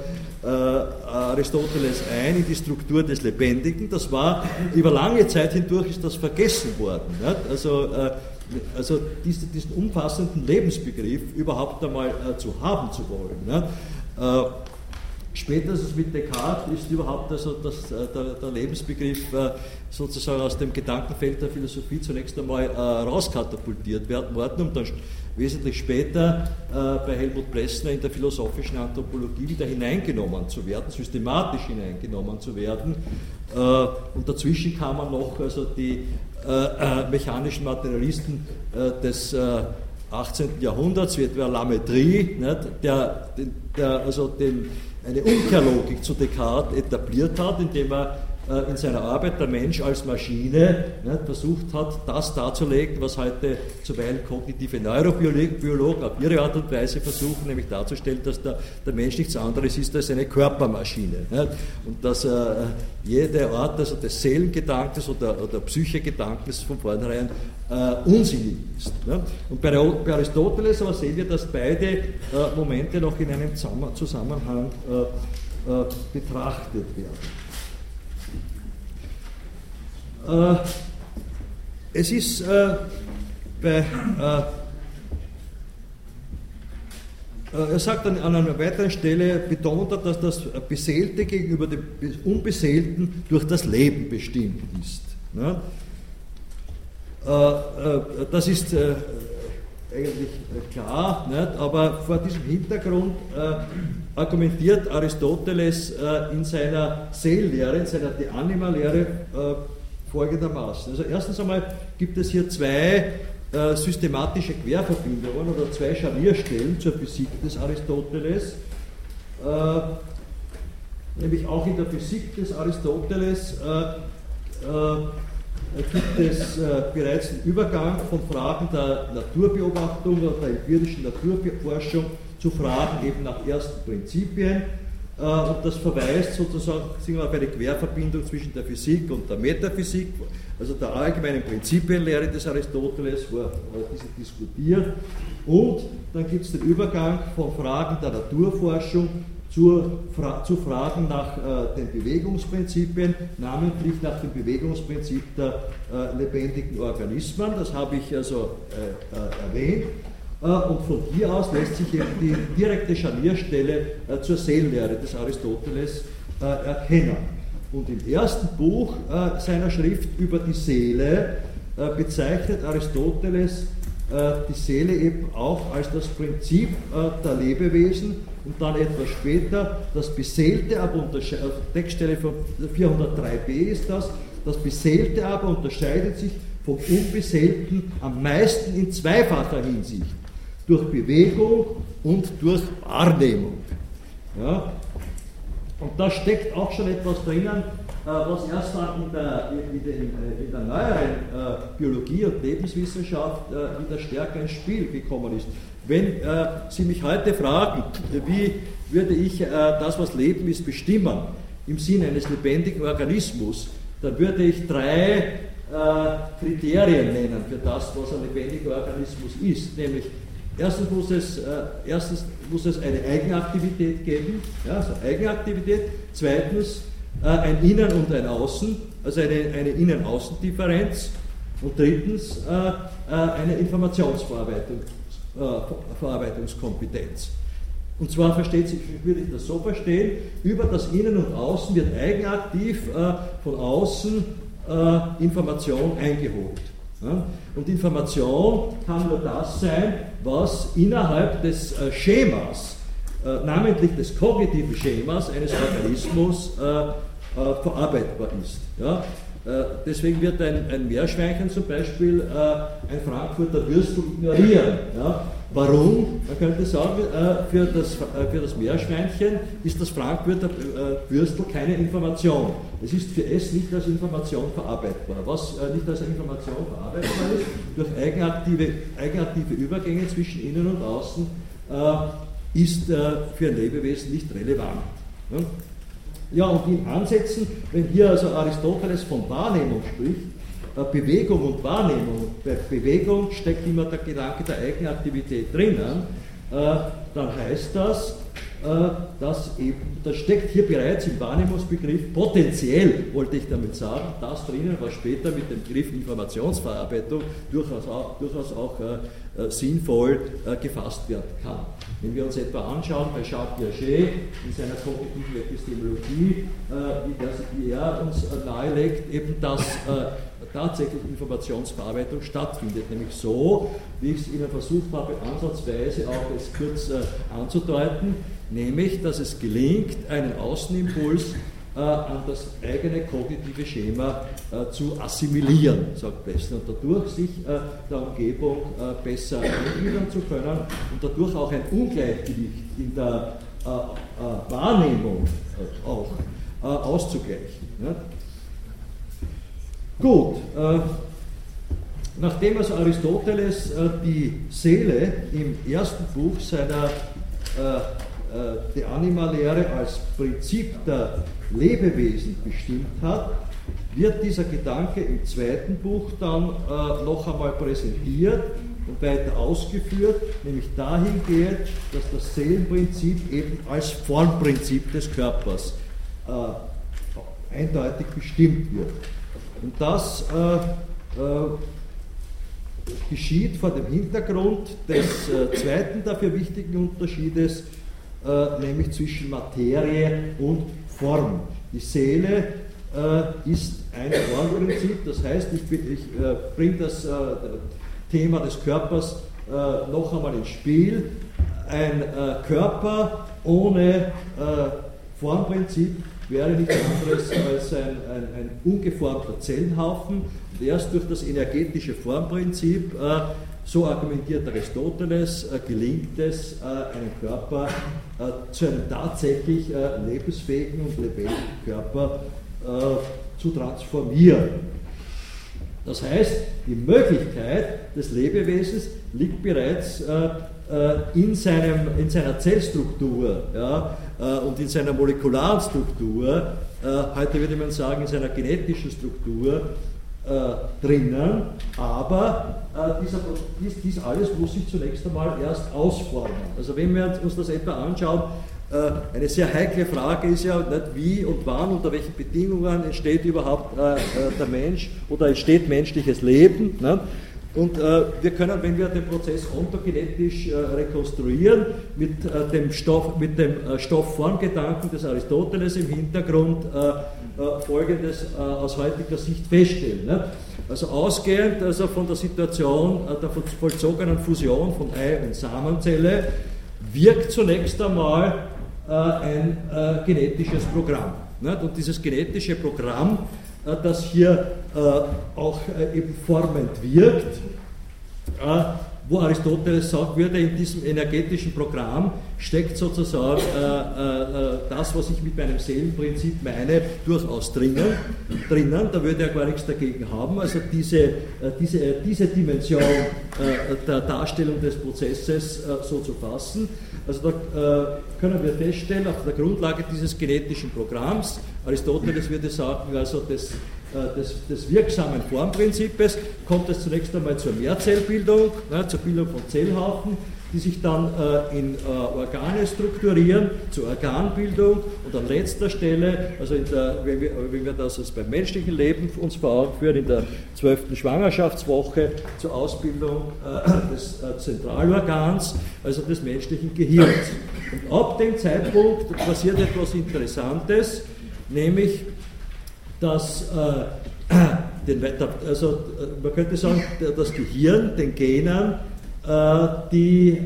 Aristoteles ein in die Struktur des Lebendigen. Das war, über lange Zeit hindurch ist das vergessen worden. Nicht? Also diesen umfassenden Lebensbegriff überhaupt einmal zu haben zu wollen. Nicht? Spätestens mit Descartes ist überhaupt also der Lebensbegriff sozusagen aus dem Gedankenfeld der Philosophie zunächst einmal rauskatapultiert worden, um dann wesentlich später bei Helmut Plessner in der philosophischen Anthropologie wieder hineingenommen zu werden, systematisch hineingenommen zu werden. Und dazwischen kamen noch also die mechanischen Materialisten des 18. Jahrhunderts, wie etwa La Métrie, der also eine Umkehrlogik zu Descartes etabliert hat, indem er in seiner Arbeit der Mensch als Maschine versucht hat, das darzulegen, was heute zuweilen kognitive Neurobiologen auf ihre Art und Weise versuchen, nämlich darzustellen, dass der Mensch nichts anderes ist als eine Körpermaschine. Und dass jede Art also des Seelengedankens oder Psychegedankens von vornherein unsinnig ist. Und bei Aristoteles aber sehen wir, dass beide Momente noch in einem Zusammenhang betrachtet werden. Es ist er sagt dann an einer weiteren Stelle, betont er, dass das Beseelte gegenüber dem Unbeseelten durch das Leben bestimmt ist. Ja? Das ist eigentlich klar, nicht? Aber vor diesem Hintergrund argumentiert Aristoteles in seiner Seelenlehre, in seiner De Anima-Lehre folgendermaßen. Also erstens einmal gibt es hier zwei systematische Querverbindungen oder zwei Scharnierstellen zur Physik des Aristoteles, nämlich auch in der Physik des Aristoteles gibt es bereits den Übergang von Fragen der Naturbeobachtung oder der empirischen Naturforschung zu Fragen eben nach ersten Prinzipien. Und das verweist sozusagen auf eine Querverbindung zwischen der Physik und der Metaphysik, also der allgemeinen Prinzipienlehre des Aristoteles, wo er diese diskutiert. Und dann gibt es den Übergang von Fragen der Naturforschung zu Fragen nach den Bewegungsprinzipien, namentlich nach dem Bewegungsprinzip der lebendigen Organismen. Das habe ich also erwähnt. Und von hier aus lässt sich eben die direkte Scharnierstelle zur Seelenlehre des Aristoteles erkennen. Und im ersten Buch seiner Schrift über die Seele bezeichnet Aristoteles die Seele eben auch als das Prinzip der Lebewesen und dann etwas später das Beseelte, aber Textstelle von 403b ist das Beseelte aber unterscheidet sich vom Unbeseelten am meisten in zweifacher Hinsicht. durch Bewegung und durch Wahrnehmung. Ja? Und da steckt auch schon etwas drinnen, was erst dann in der neueren Biologie und Lebenswissenschaft wieder stärker ins Spiel gekommen ist. Wenn Sie mich heute fragen, wie würde ich das, was Leben ist, bestimmen, im Sinne eines lebendigen Organismus, dann würde ich 3 Kriterien nennen für das, was ein lebendiger Organismus ist. Nämlich, erstens muss es eine Eigenaktivität geben, ja, also Eigenaktivität. Zweitens ein Innen und ein Außen, also eine Innen-Außen-Differenz. Und drittens eine Informationsverarbeitungskompetenz. Und zwar würde ich das so verstehen, über das Innen und Außen wird eigenaktiv von außen Information eingeholt. Ja? Und Information kann nur das sein, was innerhalb des Schemas, namentlich des kognitiven Schemas eines Organismus verarbeitbar ist. Ja? Deswegen wird ein Meerschweinchen zum Beispiel ein Frankfurter Würstel ignorieren. Ja? Warum? Man könnte sagen, für das Meerschweinchen ist das Frankfurter Würstel keine Information. Es ist für es nicht als Information verarbeitbar. Was nicht als Information verarbeitbar ist, durch eigenaktive Übergänge zwischen Innen und Außen, ist für ein Lebewesen nicht relevant. Ja, und in Ansätzen, wenn hier also Aristoteles von Wahrnehmung spricht, Bewegung und Wahrnehmung, bei Bewegung steckt immer der Gedanke der Eigenaktivität drinnen, dann heißt das, das steckt hier bereits im Wahrnehmungsbegriff potenziell, wollte ich damit sagen, das drinnen, was später mit dem Begriff Informationsverarbeitung durchaus auch sinnvoll gefasst werden kann. Wenn wir uns etwa anschauen bei Jacques Piaget in seiner kognitiven Epistemologie, wie er uns nahelegt, eben dass tatsächlich Informationsverarbeitung stattfindet, nämlich so, wie ich es Ihnen versucht habe, ansatzweise auch es kurz anzudeuten, nämlich, dass es gelingt, einen Außenimpuls an das eigene kognitive Schema zu assimilieren, sagt Plessner, und dadurch sich der Umgebung besser eingliedern zu können und dadurch auch ein Ungleichgewicht in der Wahrnehmung auch auszugleichen. Ja? Gut, nachdem also Aristoteles die Seele im ersten Buch seiner De Anima Lehre als Prinzip der Lebewesen bestimmt hat, wird dieser Gedanke im zweiten Buch dann noch einmal präsentiert und weiter ausgeführt, nämlich dahingehend, dass das Seelenprinzip eben als Formprinzip des Körpers eindeutig bestimmt wird. Und das geschieht vor dem Hintergrund des zweiten dafür wichtigen Unterschiedes, nämlich zwischen Materie und Form. Die Seele ist ein Formprinzip, das heißt, ich bringe das Thema des Körpers noch einmal ins Spiel. Ein Körper ohne Formprinzip wäre nichts anderes als ein ungeformter Zellenhaufen. Und erst durch das energetische Formprinzip, so argumentiert Aristoteles, gelingt es, einen Körper zu einem tatsächlich lebensfähigen und lebendigen Körper zu transformieren. Das heißt, die Möglichkeit des Lebewesens liegt bereits in seiner Zellstruktur, ja, und in seiner molekularen Struktur, heute würde man sagen in seiner genetischen Struktur drinnen, aber dies alles muss sich zunächst einmal erst ausformen. Also wenn wir uns das etwa anschauen, eine sehr heikle Frage ist ja nicht wie und wann, unter welchen Bedingungen entsteht überhaupt der Mensch oder entsteht menschliches Leben. Ne? Und wir können, wenn wir den Prozess ontogenetisch rekonstruieren, mit dem Stoffformgedanken des Aristoteles im Hintergrund Folgendes aus heutiger Sicht feststellen. Ne? Also ausgehend von der Situation der vollzogenen Fusion von Ei- und Samenzelle wirkt zunächst einmal ein genetisches Programm. Ne? Und dieses genetische Programm, das hier auch eben formend wirkt, wo Aristoteles sagt, würde in diesem energetischen Programm steckt sozusagen das, was ich mit meinem Seelenprinzip meine, durchaus drinnen. Da würde er gar nichts dagegen haben. Also diese Dimension der Darstellung des Prozesses so zu fassen. Also da können wir feststellen, auf der Grundlage dieses genetischen Programms, Aristoteles würde sagen, also des wirksamen Formprinzips, kommt es zunächst einmal zur Mehrzellbildung, zur Bildung von Zellhaufen, die sich dann in Organe strukturieren, zur Organbildung und an letzter Stelle, also wenn wir das also beim menschlichen Leben uns vor Augen führen, in der 12. Schwangerschaftswoche zur Ausbildung des Zentralorgans, also des menschlichen Gehirns. Und ab dem Zeitpunkt passiert etwas Interessantes, nämlich dass man könnte sagen, das Gehirn den Genen die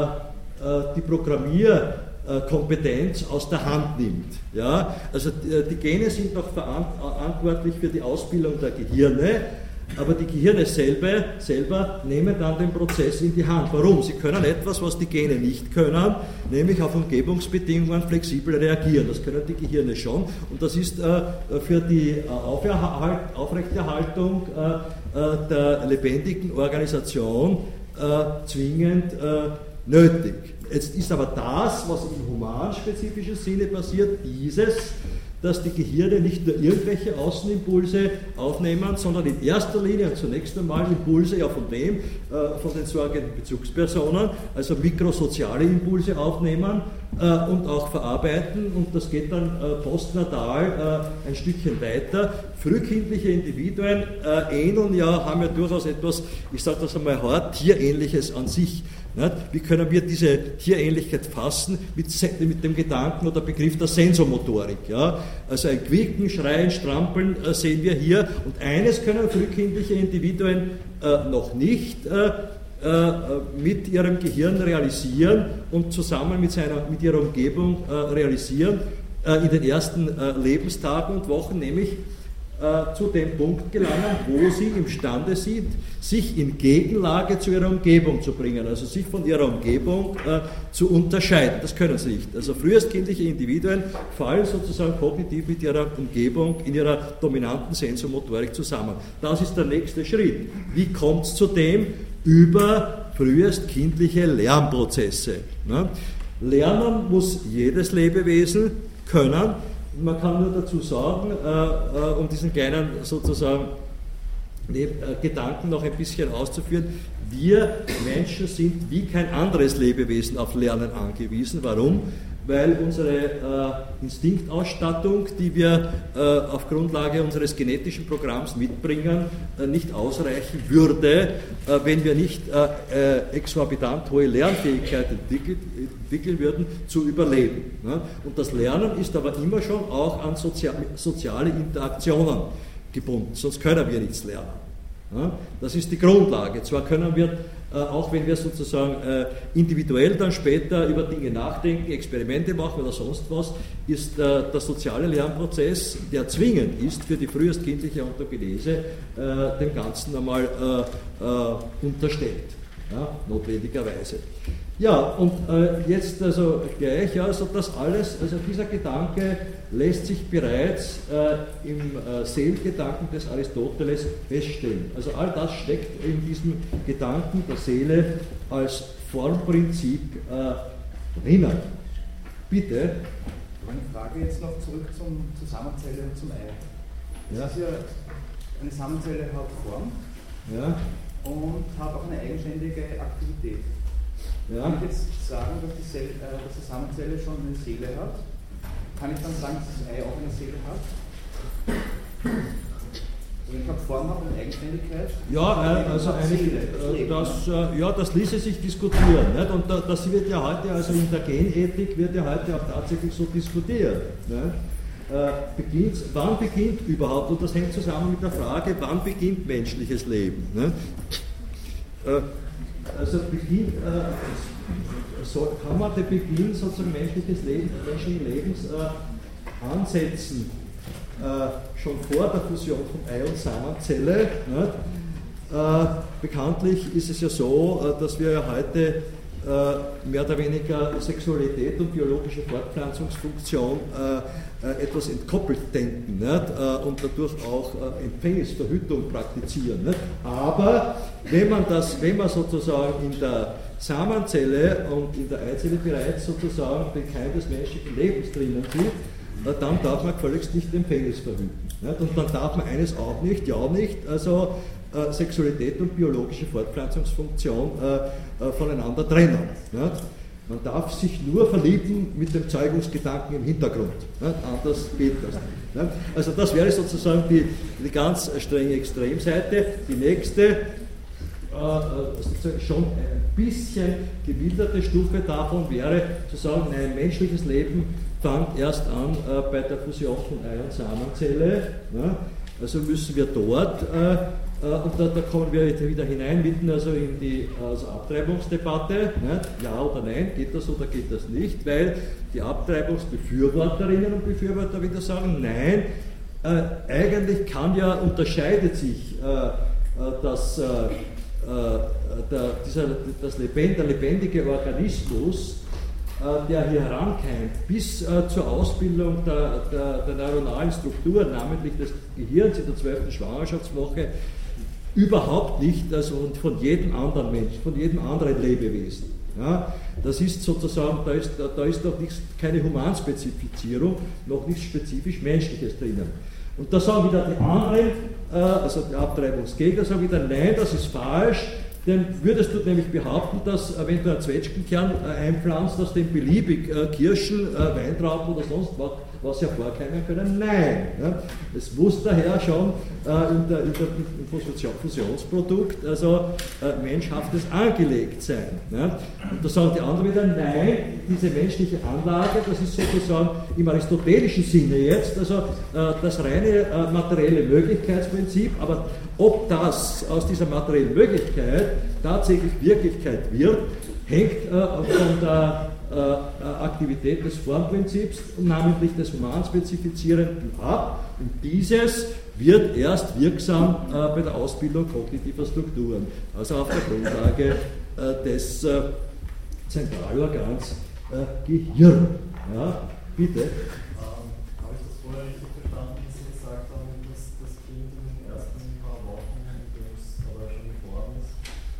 Programmierkompetenz aus der Hand nimmt. Ja? Also die Gene sind noch verantwortlich für die Ausbildung der Gehirne, aber die Gehirne selber nehmen dann den Prozess in die Hand. Warum? Sie können etwas, was die Gene nicht können, nämlich auf Umgebungsbedingungen flexibel reagieren. Das können die Gehirne schon und das ist für die Aufrechterhaltung der lebendigen Organisation zwingend nötig. Jetzt ist aber das, was im humanspezifischen Sinne passiert, dass die Gehirne nicht nur irgendwelche Außenimpulse aufnehmen, sondern in erster Linie und zunächst einmal Impulse von den sogenannten Bezugspersonen, also mikrosoziale Impulse aufnehmen und auch verarbeiten und das geht dann postnatal ein Stückchen weiter. Frühkindliche Individuen haben ja durchaus etwas, ich sage das einmal hart, Tierähnliches an sich. Wie können wir diese Tierähnlichkeit fassen mit dem Gedanken oder Begriff der Sensomotorik? Ja? Also ein Quieken, Schreien, Strampeln sehen wir hier und eines können frühkindliche Individuen noch nicht mit ihrem Gehirn realisieren und zusammen mit ihrer Umgebung realisieren in den ersten Lebenstagen und Wochen, nämlich zu dem Punkt gelangen, wo sie imstande sind, sich in Gegenlage zu ihrer Umgebung zu bringen, also sich von ihrer Umgebung zu unterscheiden. Das können sie nicht. Also frühestkindliche Individuen fallen sozusagen kognitiv mit ihrer Umgebung in ihrer dominanten Sensomotorik zusammen. Das ist der nächste Schritt. Wie kommt es zu dem? Über frühestkindliche Lernprozesse. Lernen muss jedes Lebewesen können. Man kann nur dazu sagen, um diesen kleinen sozusagen Gedanken noch ein bisschen auszuführen, wir Menschen sind wie kein anderes Lebewesen auf Lernen angewiesen. Warum? Weil unsere Instinktausstattung, die wir auf Grundlage unseres genetischen Programms mitbringen, nicht ausreichen würde, wenn wir nicht exorbitant hohe Lernfähigkeit entwickeln würden, zu überleben. Und das Lernen ist aber immer schon auch an soziale Interaktionen gebunden, sonst können wir nichts lernen. Das ist die Grundlage. Zwar können wir, auch wenn wir sozusagen individuell dann später über Dinge nachdenken, Experimente machen oder sonst was, ist der soziale Lernprozess, der zwingend ist für die frühestkindliche Ontogenese, dem Ganzen einmal unterstellt, notwendigerweise. Ja, und jetzt also gleich, also das alles, also dieser Gedanke lässt sich bereits im Seelengedanken des Aristoteles feststellen. Also all das steckt in diesem Gedanken der Seele als Formprinzip drinnen. Bitte? Eine Frage jetzt noch zurück zur Samenzelle und zum Ei. Das ist ja, eine Samenzelle hat Form und hat auch eine eigenständige Aktivität. Kann ich jetzt sagen, dass die Samenzelle schon eine Seele hat? Kann ich dann sagen, dass das Ei auch eine Seele hat? Wenn ich habe Form habe und Eigenständigkeit? Ja, also eigentlich, das ließe sich diskutieren. Nicht? Und das wird ja heute, also in der Genethik wird ja heute auch tatsächlich so diskutiert. Nicht? Wann beginnt überhaupt, und das hängt zusammen mit der Frage, wann beginnt menschliches Leben? Nicht? Also kann man den Beginn sozusagen menschlichen Lebens ansetzen, schon vor der Fusion von Ei und Samenzelle. bekanntlich ist es ja so, dass wir ja heute mehr oder weniger Sexualität und biologische Fortpflanzungsfunktion etwas entkoppelt denken, nicht? Und dadurch auch Empfängnisverhütung praktizieren. Nicht? Aber wenn man sozusagen in der Samenzelle und in der Eizelle bereits sozusagen den Keim des menschlichen Lebens drinnen sieht, dann darf man gefälligst nicht den Penis verhüten. Nicht? Und dann darf man eines auch nicht, also Sexualität und biologische Fortpflanzungsfunktion voneinander trennen. Nicht? Man darf sich nur verlieben mit dem Zeugungsgedanken im Hintergrund. Nicht? Anders geht das nicht. Nicht? Also das wäre sozusagen die ganz strenge Extremseite. Die nächste, schon ein bisschen gemilderte Stufe davon wäre zu sagen, ein menschliches Leben fängt erst an bei der Fusion von Ei- und Samenzelle. Ne? Also müssen wir dort, und da kommen wir wieder hinein, mitten also in die Abtreibungsdebatte, ne? Ja oder nein, geht das oder geht das nicht, weil die Abtreibungsbefürworterinnen und Befürworter wieder sagen, nein, eigentlich unterscheidet sich der lebendige Organismus, der hier herankeimt, bis zur Ausbildung der neuronalen Strukturen, namentlich des Gehirns in der 12. Schwangerschaftswoche, überhaupt nicht, also und von jedem anderen Menschen, von jedem anderen Lebewesen. Ja, das ist sozusagen, da ist noch keine Humanspezifizierung, noch nichts spezifisch Menschliches drinnen. Und da sagen wieder die anderen, also die Abtreibungsgegner, sagen wieder, nein, das ist falsch, denn würdest du nämlich behaupten, dass wenn du einen Zwetschgenkern einpflanzt, dass dem beliebig Kirschen, Weintrauben oder sonst was hervorkommen können? Nein. Ja. Es muss daher schon im Fusionsprodukt also Menschhaftes angelegt sein. Ja. Und da sagen die anderen wieder, nein, diese menschliche Anlage, das ist sozusagen im aristotelischen Sinne jetzt, also das reine materielle Möglichkeitsprinzip, aber ob das aus dieser materiellen Möglichkeit tatsächlich Wirklichkeit wird, hängt von der Aktivität des Formprinzips, namentlich des Humanspezifizierenden ab. Und dieses wird erst wirksam bei der Ausbildung kognitiver Strukturen, also auf der Grundlage des Zentralorgans Gehirn. Ja, bitte. Habe ich das vorher richtig verstanden, dass Sie gesagt haben, dass das Kind in den ersten paar Wochen, indem es aber schon geboren ist,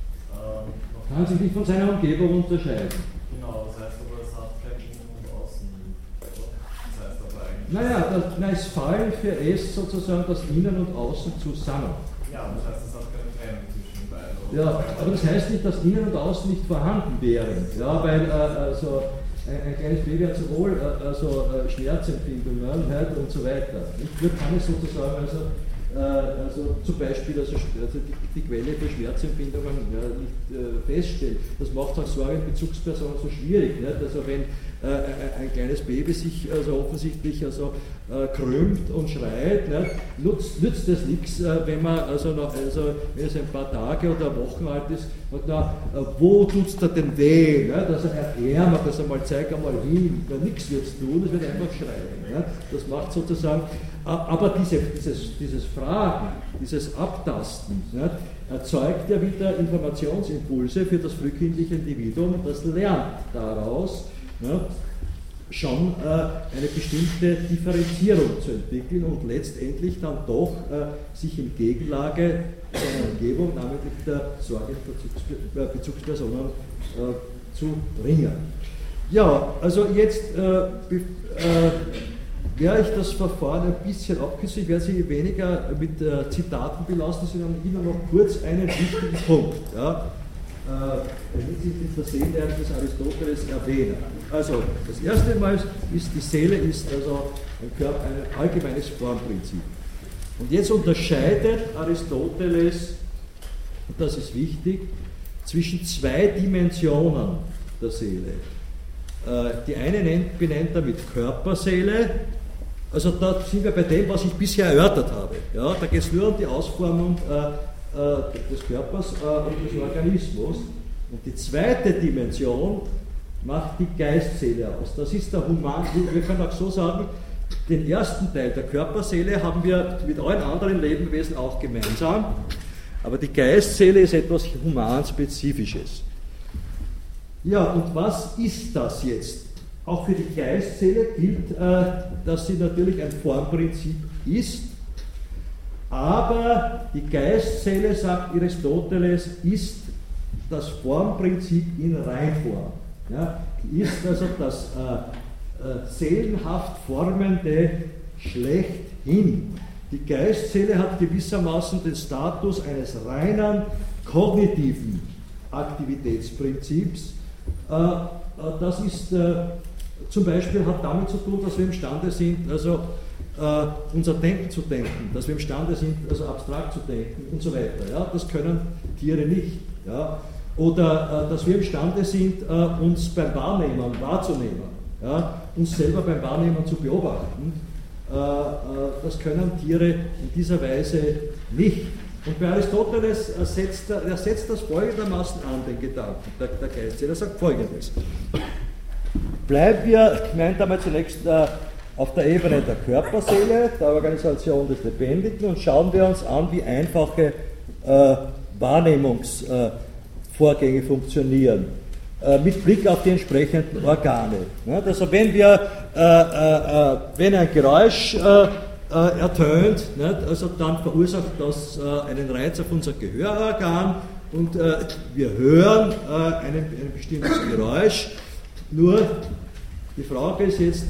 kann sich nicht von seiner Umgebung unterscheiden. Genau, das heißt aber, es hat kein Innen und Außen. Das heißt aber eigentlich. Naja, es fallen für es sozusagen das Innen und Außen zusammen. Ja, das heißt, es hat keine Trennung zwischen beiden. Ja, aber das heißt nicht, dass Innen und Außen nicht vorhanden wären. Ja, weil also ein kleines Baby hat sowohl Schmerzempfindungen und so weiter. Nur kann es sozusagen also zum Beispiel die Quelle für Schmerzempfindungen nicht feststellen. Das macht auch Sorgenbezugspersonen so schwierig. Nicht? Also wenn ein kleines Baby sich also offensichtlich krümmt und schreit, nicht? Nützt das nichts, wenn man wenn es ein paar Tage oder Wochen alt ist, und wo tut es da denn weh? Nicht? Also erklärt das einmal, zeig einmal hin, nichts wird es tun, es wird einfach schreien. Nicht? Das macht sozusagen, aber dieses Fragen, dieses Abtasten, nicht? Erzeugt ja wieder Informationsimpulse für das frühkindliche Individuum, das lernt daraus, ne, schon eine bestimmte Differenzierung zu entwickeln und letztendlich dann doch sich in Gegenlage seiner Umgebung, namentlich der Sorgebezugspersonen, zu bringen. Ja, also jetzt werde ich das Verfahren ein bisschen abkürzen, ich werde Sie weniger mit Zitaten belassen, sondern immer noch kurz einen wichtigen Punkt. Ja. Hinsichtlich der Seele des Aristoteles erwähnen. Also, das erste Mal ist, die Seele ist also ein Körper, ein allgemeines Formprinzip. Und jetzt unterscheidet Aristoteles, und das ist wichtig, zwischen zwei Dimensionen der Seele. Die eine benennt er mit Körperseele, also da sind wir bei dem, was ich bisher erörtert habe. Ja, da geht es nur um die Ausformung des Körpers und des Organismus. Und die zweite Dimension macht die Geistseele aus. Das ist der Human, wir können auch so sagen, den ersten Teil der Körperseele haben wir mit allen anderen Lebewesen auch gemeinsam. Aber die Geistseele ist etwas Humanspezifisches. Ja, und was ist das jetzt? Auch für die Geistseele gilt, dass sie natürlich ein Formprinzip ist, aber die Geistseele, sagt Aristoteles, ist das Formprinzip in Reinform. Ja, ist also das seelenhaft Formende schlechthin. Die Geistseele hat gewissermaßen den Status eines reinen kognitiven Aktivitätsprinzips. Das ist zum Beispiel, hat damit zu tun, dass wir imstande sind, also unser Denken zu denken, dass wir imstande sind, also abstrakt zu denken und so weiter. Ja? Das können Tiere nicht. Ja? Oder dass wir imstande sind, uns beim Wahrnehmen wahrzunehmen, ja? Uns selber beim Wahrnehmen zu beobachten. Das können Tiere in dieser Weise nicht. Und bei Aristoteles setzt das folgendermaßen an, den Gedanken der Geistseele. Er sagt Folgendes. Bleiben wir, ich meine damit zunächst auf der Ebene der Körperseele, der Organisation des Lebendigen, und schauen wir uns an, wie einfache Wahrnehmungsvorgänge funktionieren, mit Blick auf die entsprechenden Organe. Also wenn ein Geräusch ertönt, also dann verursacht das einen Reiz auf unser Gehörorgan und wir hören ein bestimmtes Geräusch. Nur die Frage ist jetzt,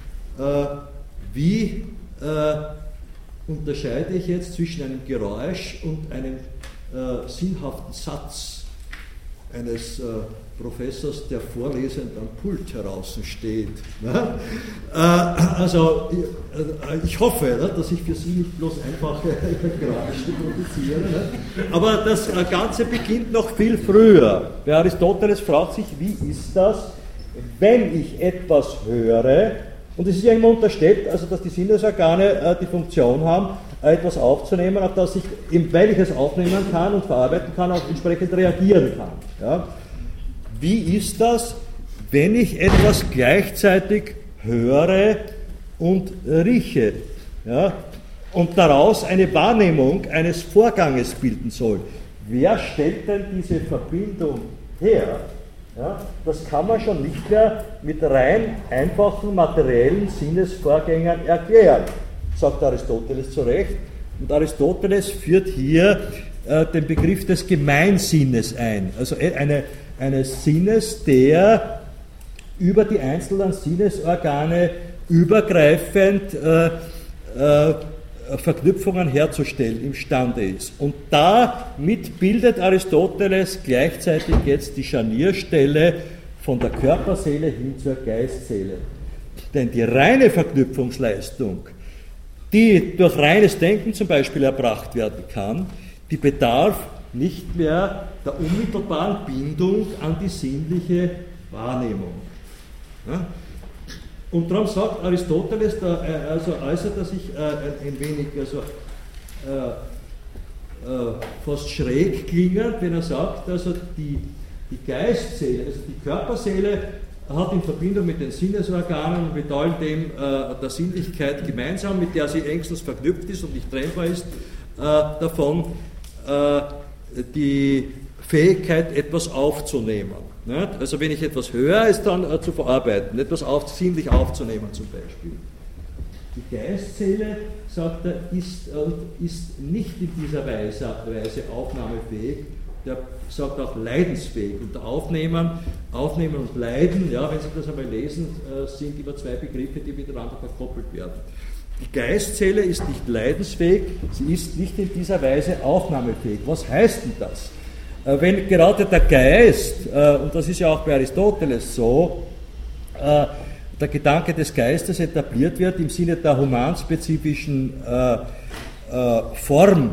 wie unterscheide ich jetzt zwischen einem Geräusch und einem sinnhaften Satz eines Professors, der vorlesend am Pult draußen steht. Ne? Also ich hoffe, dass ich für Sie nicht bloß einfache Geräusche produziere. Ne? Aber das Ganze beginnt noch viel früher. Bei Aristoteles fragt sich, wie ist das, wenn ich etwas höre, und es ist ja immer unterstellt, also dass die Sinnesorgane die Funktion haben, etwas aufzunehmen, auf das ich, weil ich es aufnehmen kann und verarbeiten kann, auch entsprechend reagieren kann. Ja? Wie ist das, wenn ich etwas gleichzeitig höre und rieche? Ja? Und daraus eine Wahrnehmung eines Vorganges bilden soll? Wer stellt denn diese Verbindung her? Ja? Das kann man schon nicht mehr mit rein einfachen materiellen Sinnesvorgängen erklären, sagt Aristoteles zu Recht. Und Aristoteles führt hier den Begriff des Gemeinsinnes ein, also eines Sinnes, der über die einzelnen Sinnesorgane übergreifend Verknüpfungen herzustellen imstande ist. Und damit bildet Aristoteles gleichzeitig jetzt die Scharnierstelle von der Körperseele hin zur Geistseele. Denn die reine Verknüpfungsleistung, die durch reines Denken zum Beispiel erbracht werden kann, die bedarf nicht mehr der unmittelbaren Bindung an die sinnliche Wahrnehmung. Ja? Und darum sagt Aristoteles, also äußert er sich ein wenig fast schräg klingend, wenn er sagt, also die Geistseele, also die Körperseele hat in Verbindung mit den Sinnesorganen und mit all dem der Sinnlichkeit gemeinsam, mit der sie engstens verknüpft ist und nicht trennbar ist, davon die Fähigkeit, etwas aufzunehmen. Nicht? Also wenn ich etwas höre, es dann zu verarbeiten, etwas sinnlich aufzunehmen zum Beispiel. Die Geistseele, sagt er, ist nicht in dieser Weise aufnahmefähig, der sagt auch leidensfähig. Und der Aufnehmen und Leiden, ja, wenn Sie das einmal lesen, sind immer zwei Begriffe, die miteinander verkoppelt werden. Die Geistseele ist nicht leidensfähig, sie ist nicht in dieser Weise aufnahmefähig. Was heißt denn das? Wenn gerade der Geist, und das ist ja auch bei Aristoteles so, der Gedanke des Geistes etabliert wird im Sinne der humanspezifischen Form,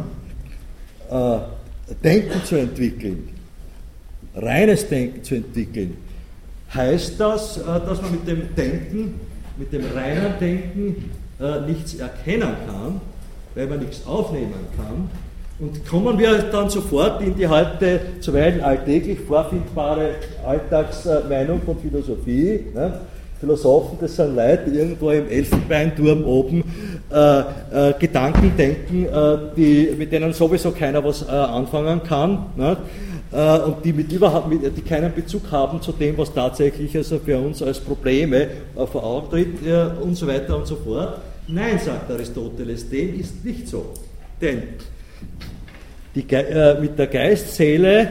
Denken zu entwickeln, reines Denken zu entwickeln, heißt das, dass man mit dem Denken, mit dem reinen Denken nichts erkennen kann, weil man nichts aufnehmen kann. Und kommen wir dann sofort in die heute zuweilen alltäglich vorfindbare Alltagsmeinung von Philosophie, ne? Philosophen, das sind Leute, die irgendwo im Elfenbeinturm oben Gedanken denken, mit denen sowieso keiner was anfangen kann, ne? Und die keinen Bezug haben zu dem, was tatsächlich also für uns als Probleme vor Augen tritt und so weiter und so fort. Nein, sagt Aristoteles, dem ist nicht so. Denn mit der Geist-Seele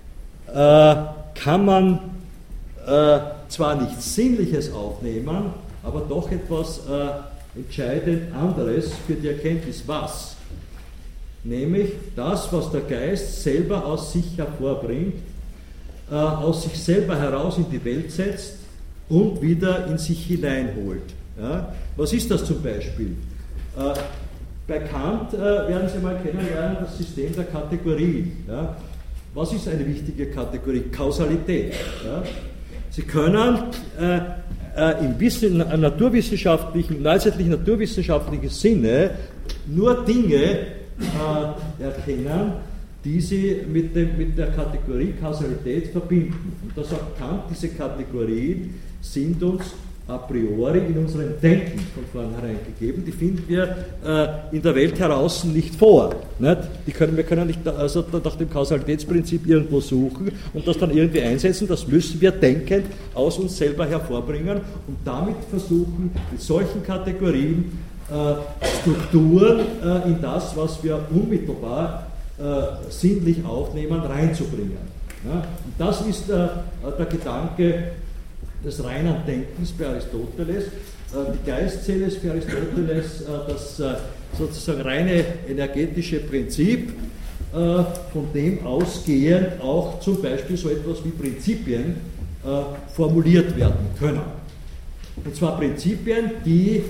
kann man zwar nichts Sinnliches aufnehmen, aber doch etwas entscheidend anderes für die Erkenntnis. Was? Nämlich das, was der Geist selber aus sich hervorbringt, aus sich selber heraus in die Welt setzt und wieder in sich hineinholt. Ja? Was ist das zum Beispiel? Bei Kant werden Sie mal kennenlernen das System der Kategorien. Ja? Was ist eine wichtige Kategorie? Kausalität. Ja? Sie können im neuzeitlichen naturwissenschaftlichen Sinne nur Dinge erkennen, die sie mit der Kategorie Kausalität verbinden. Und da sagt Kant, diese Kategorien sind uns a priori in unserem Denken von vornherein gegeben, die finden wir in der Welt heraus nicht vor. Nicht? Wir können nicht also nach dem Kausalitätsprinzip irgendwo suchen und das dann irgendwie einsetzen, das müssen wir denkend aus uns selber hervorbringen und damit versuchen, mit solchen Kategorien Strukturen in das, was wir unmittelbar sinnlich aufnehmen, reinzubringen. Ja? Und das ist der Gedanke des reinen Denkens bei Aristoteles. Die Geistseele ist für Aristoteles das sozusagen reine energetische Prinzip, von dem ausgehend auch zum Beispiel so etwas wie Prinzipien formuliert werden können. Und zwar Prinzipien, die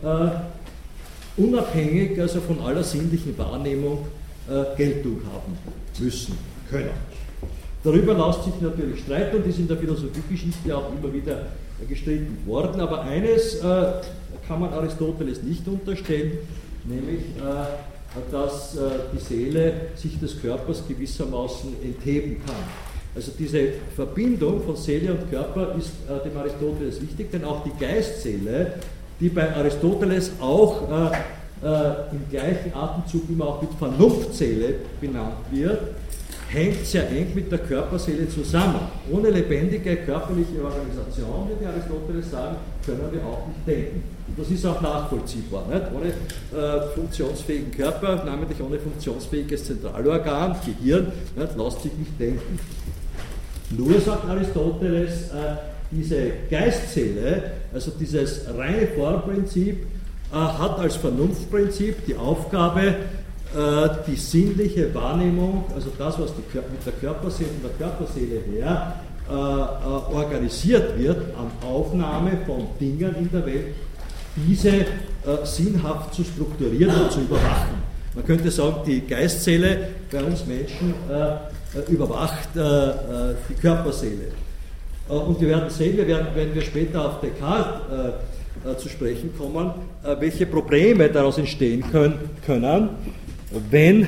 unabhängig also von aller sinnlichen Wahrnehmung Geltung haben müssen, können. Darüber lässt sich natürlich streiten und ist in der Philosophiegeschichte auch immer wieder gestritten worden, aber eines kann man Aristoteles nicht unterstellen, nämlich, dass die Seele sich des Körpers gewissermaßen entheben kann. Also diese Verbindung von Seele und Körper ist dem Aristoteles wichtig, denn auch die Geistseele, die bei Aristoteles auch im gleichen Atemzug immer auch mit Vernunftseele benannt wird, hängt sehr eng mit der Körperseele zusammen. Ohne lebendige körperliche Organisation, wie die Aristoteles sagen, können wir auch nicht denken. Und das ist auch nachvollziehbar. Nicht? Ohne funktionsfähigen Körper, namentlich ohne funktionsfähiges Zentralorgan, Gehirn, nicht, lässt sich nicht denken. Nur, sagt Aristoteles, diese Geistseele, also dieses reine Formprinzip, hat als Vernunftprinzip die Aufgabe, die sinnliche Wahrnehmung, also das, was mit der Körperseele und der Körperseele her organisiert wird, an Aufnahme von Dingen in der Welt, diese sinnhaft zu strukturieren und zu überwachen. Man könnte sagen, die Geistseele bei uns Menschen überwacht die Körperseele. Und wir werden sehen, wenn wir später auf Descartes zu sprechen kommen, welche Probleme daraus entstehen können, wenn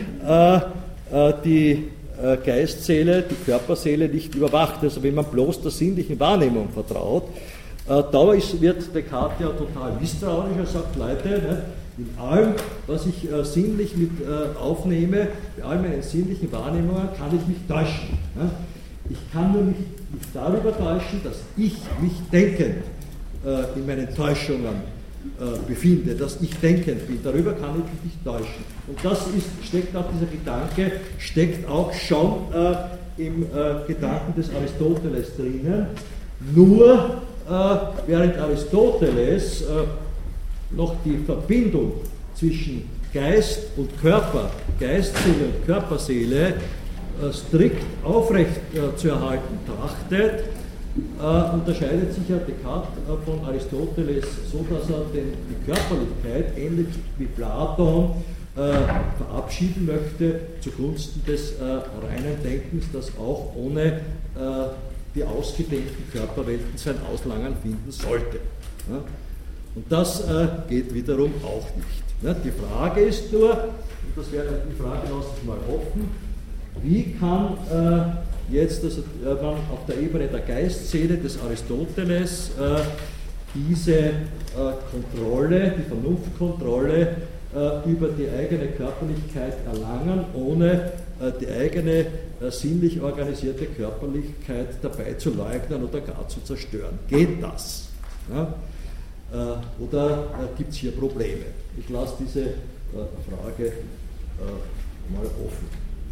die Geistseele, die Körperseele nicht überwacht, also wenn man bloß der sinnlichen Wahrnehmung vertraut. Da wird Descartes ja total misstrauisch, er sagt, Leute, ne, in allem, was ich sinnlich mit aufnehme, bei all meinen sinnlichen Wahrnehmungen, kann ich mich täuschen. Ne? Ich kann nur mich darüber täuschen, dass ich mich denkend in meinen Täuschungen befinde, dass ich denkend bin. Darüber kann ich mich nicht täuschen. Und das steckt auch, dieser Gedanke steckt auch schon im Gedanken des Aristoteles drinnen. Nur während Aristoteles noch die Verbindung zwischen Geist und Körper, Geistseele und Körperseele strikt aufrecht zu erhalten trachtet, unterscheidet sich ja Descartes von Aristoteles so, dass er die Körperlichkeit, ähnlich wie Platon, verabschieden möchte zugunsten des reinen Denkens, das auch ohne die ausgedehnten Körperwelten sein Auslangen finden sollte. Ja? Und das geht wiederum auch nicht. Ja? Die Frage ist nur, und die Frage lasse ich mal offen, wie kann jetzt man auf der Ebene der Geistseele des Aristoteles diese Kontrolle, die Vernunftkontrolle über die eigene Körperlichkeit erlangen, ohne die eigene sinnlich organisierte Körperlichkeit dabei zu leugnen oder gar zu zerstören. Geht das? Ja? Oder gibt es hier Probleme? Ich lasse diese Frage mal offen.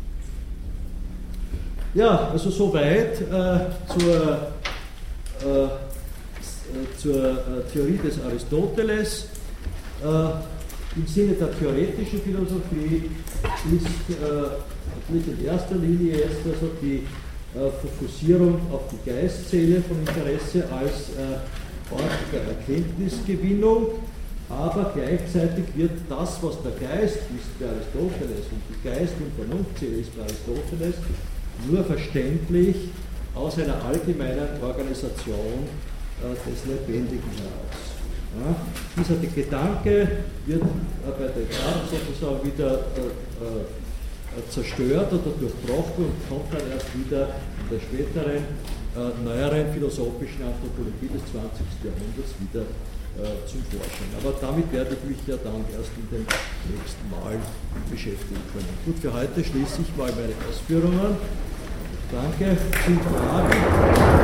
Ja, also soweit zur Theorie des Aristoteles. Im Sinne der theoretischen Philosophie ist natürlich in erster Linie jetzt also die Fokussierung auf die Geistseele von Interesse als Ort der Erkenntnisgewinnung, aber gleichzeitig wird das, was der Geist ist bei Aristoteles und die Geist- und Vernunftseele ist bei Aristoteles, nur verständlich aus einer allgemeinen Organisation des Lebendigen heraus. Ja, dieser Gedanke wird bei Descartes sozusagen wieder zerstört oder durchbrochen und kommt dann erst wieder in der späteren, neueren philosophischen Anthropologie des 20. Jahrhunderts wieder zum Vorschein. Aber damit werde ich mich ja dann erst in dem nächsten Mal beschäftigen können. Gut, für heute schließe ich mal meine Ausführungen. Danke. Sind Fragen?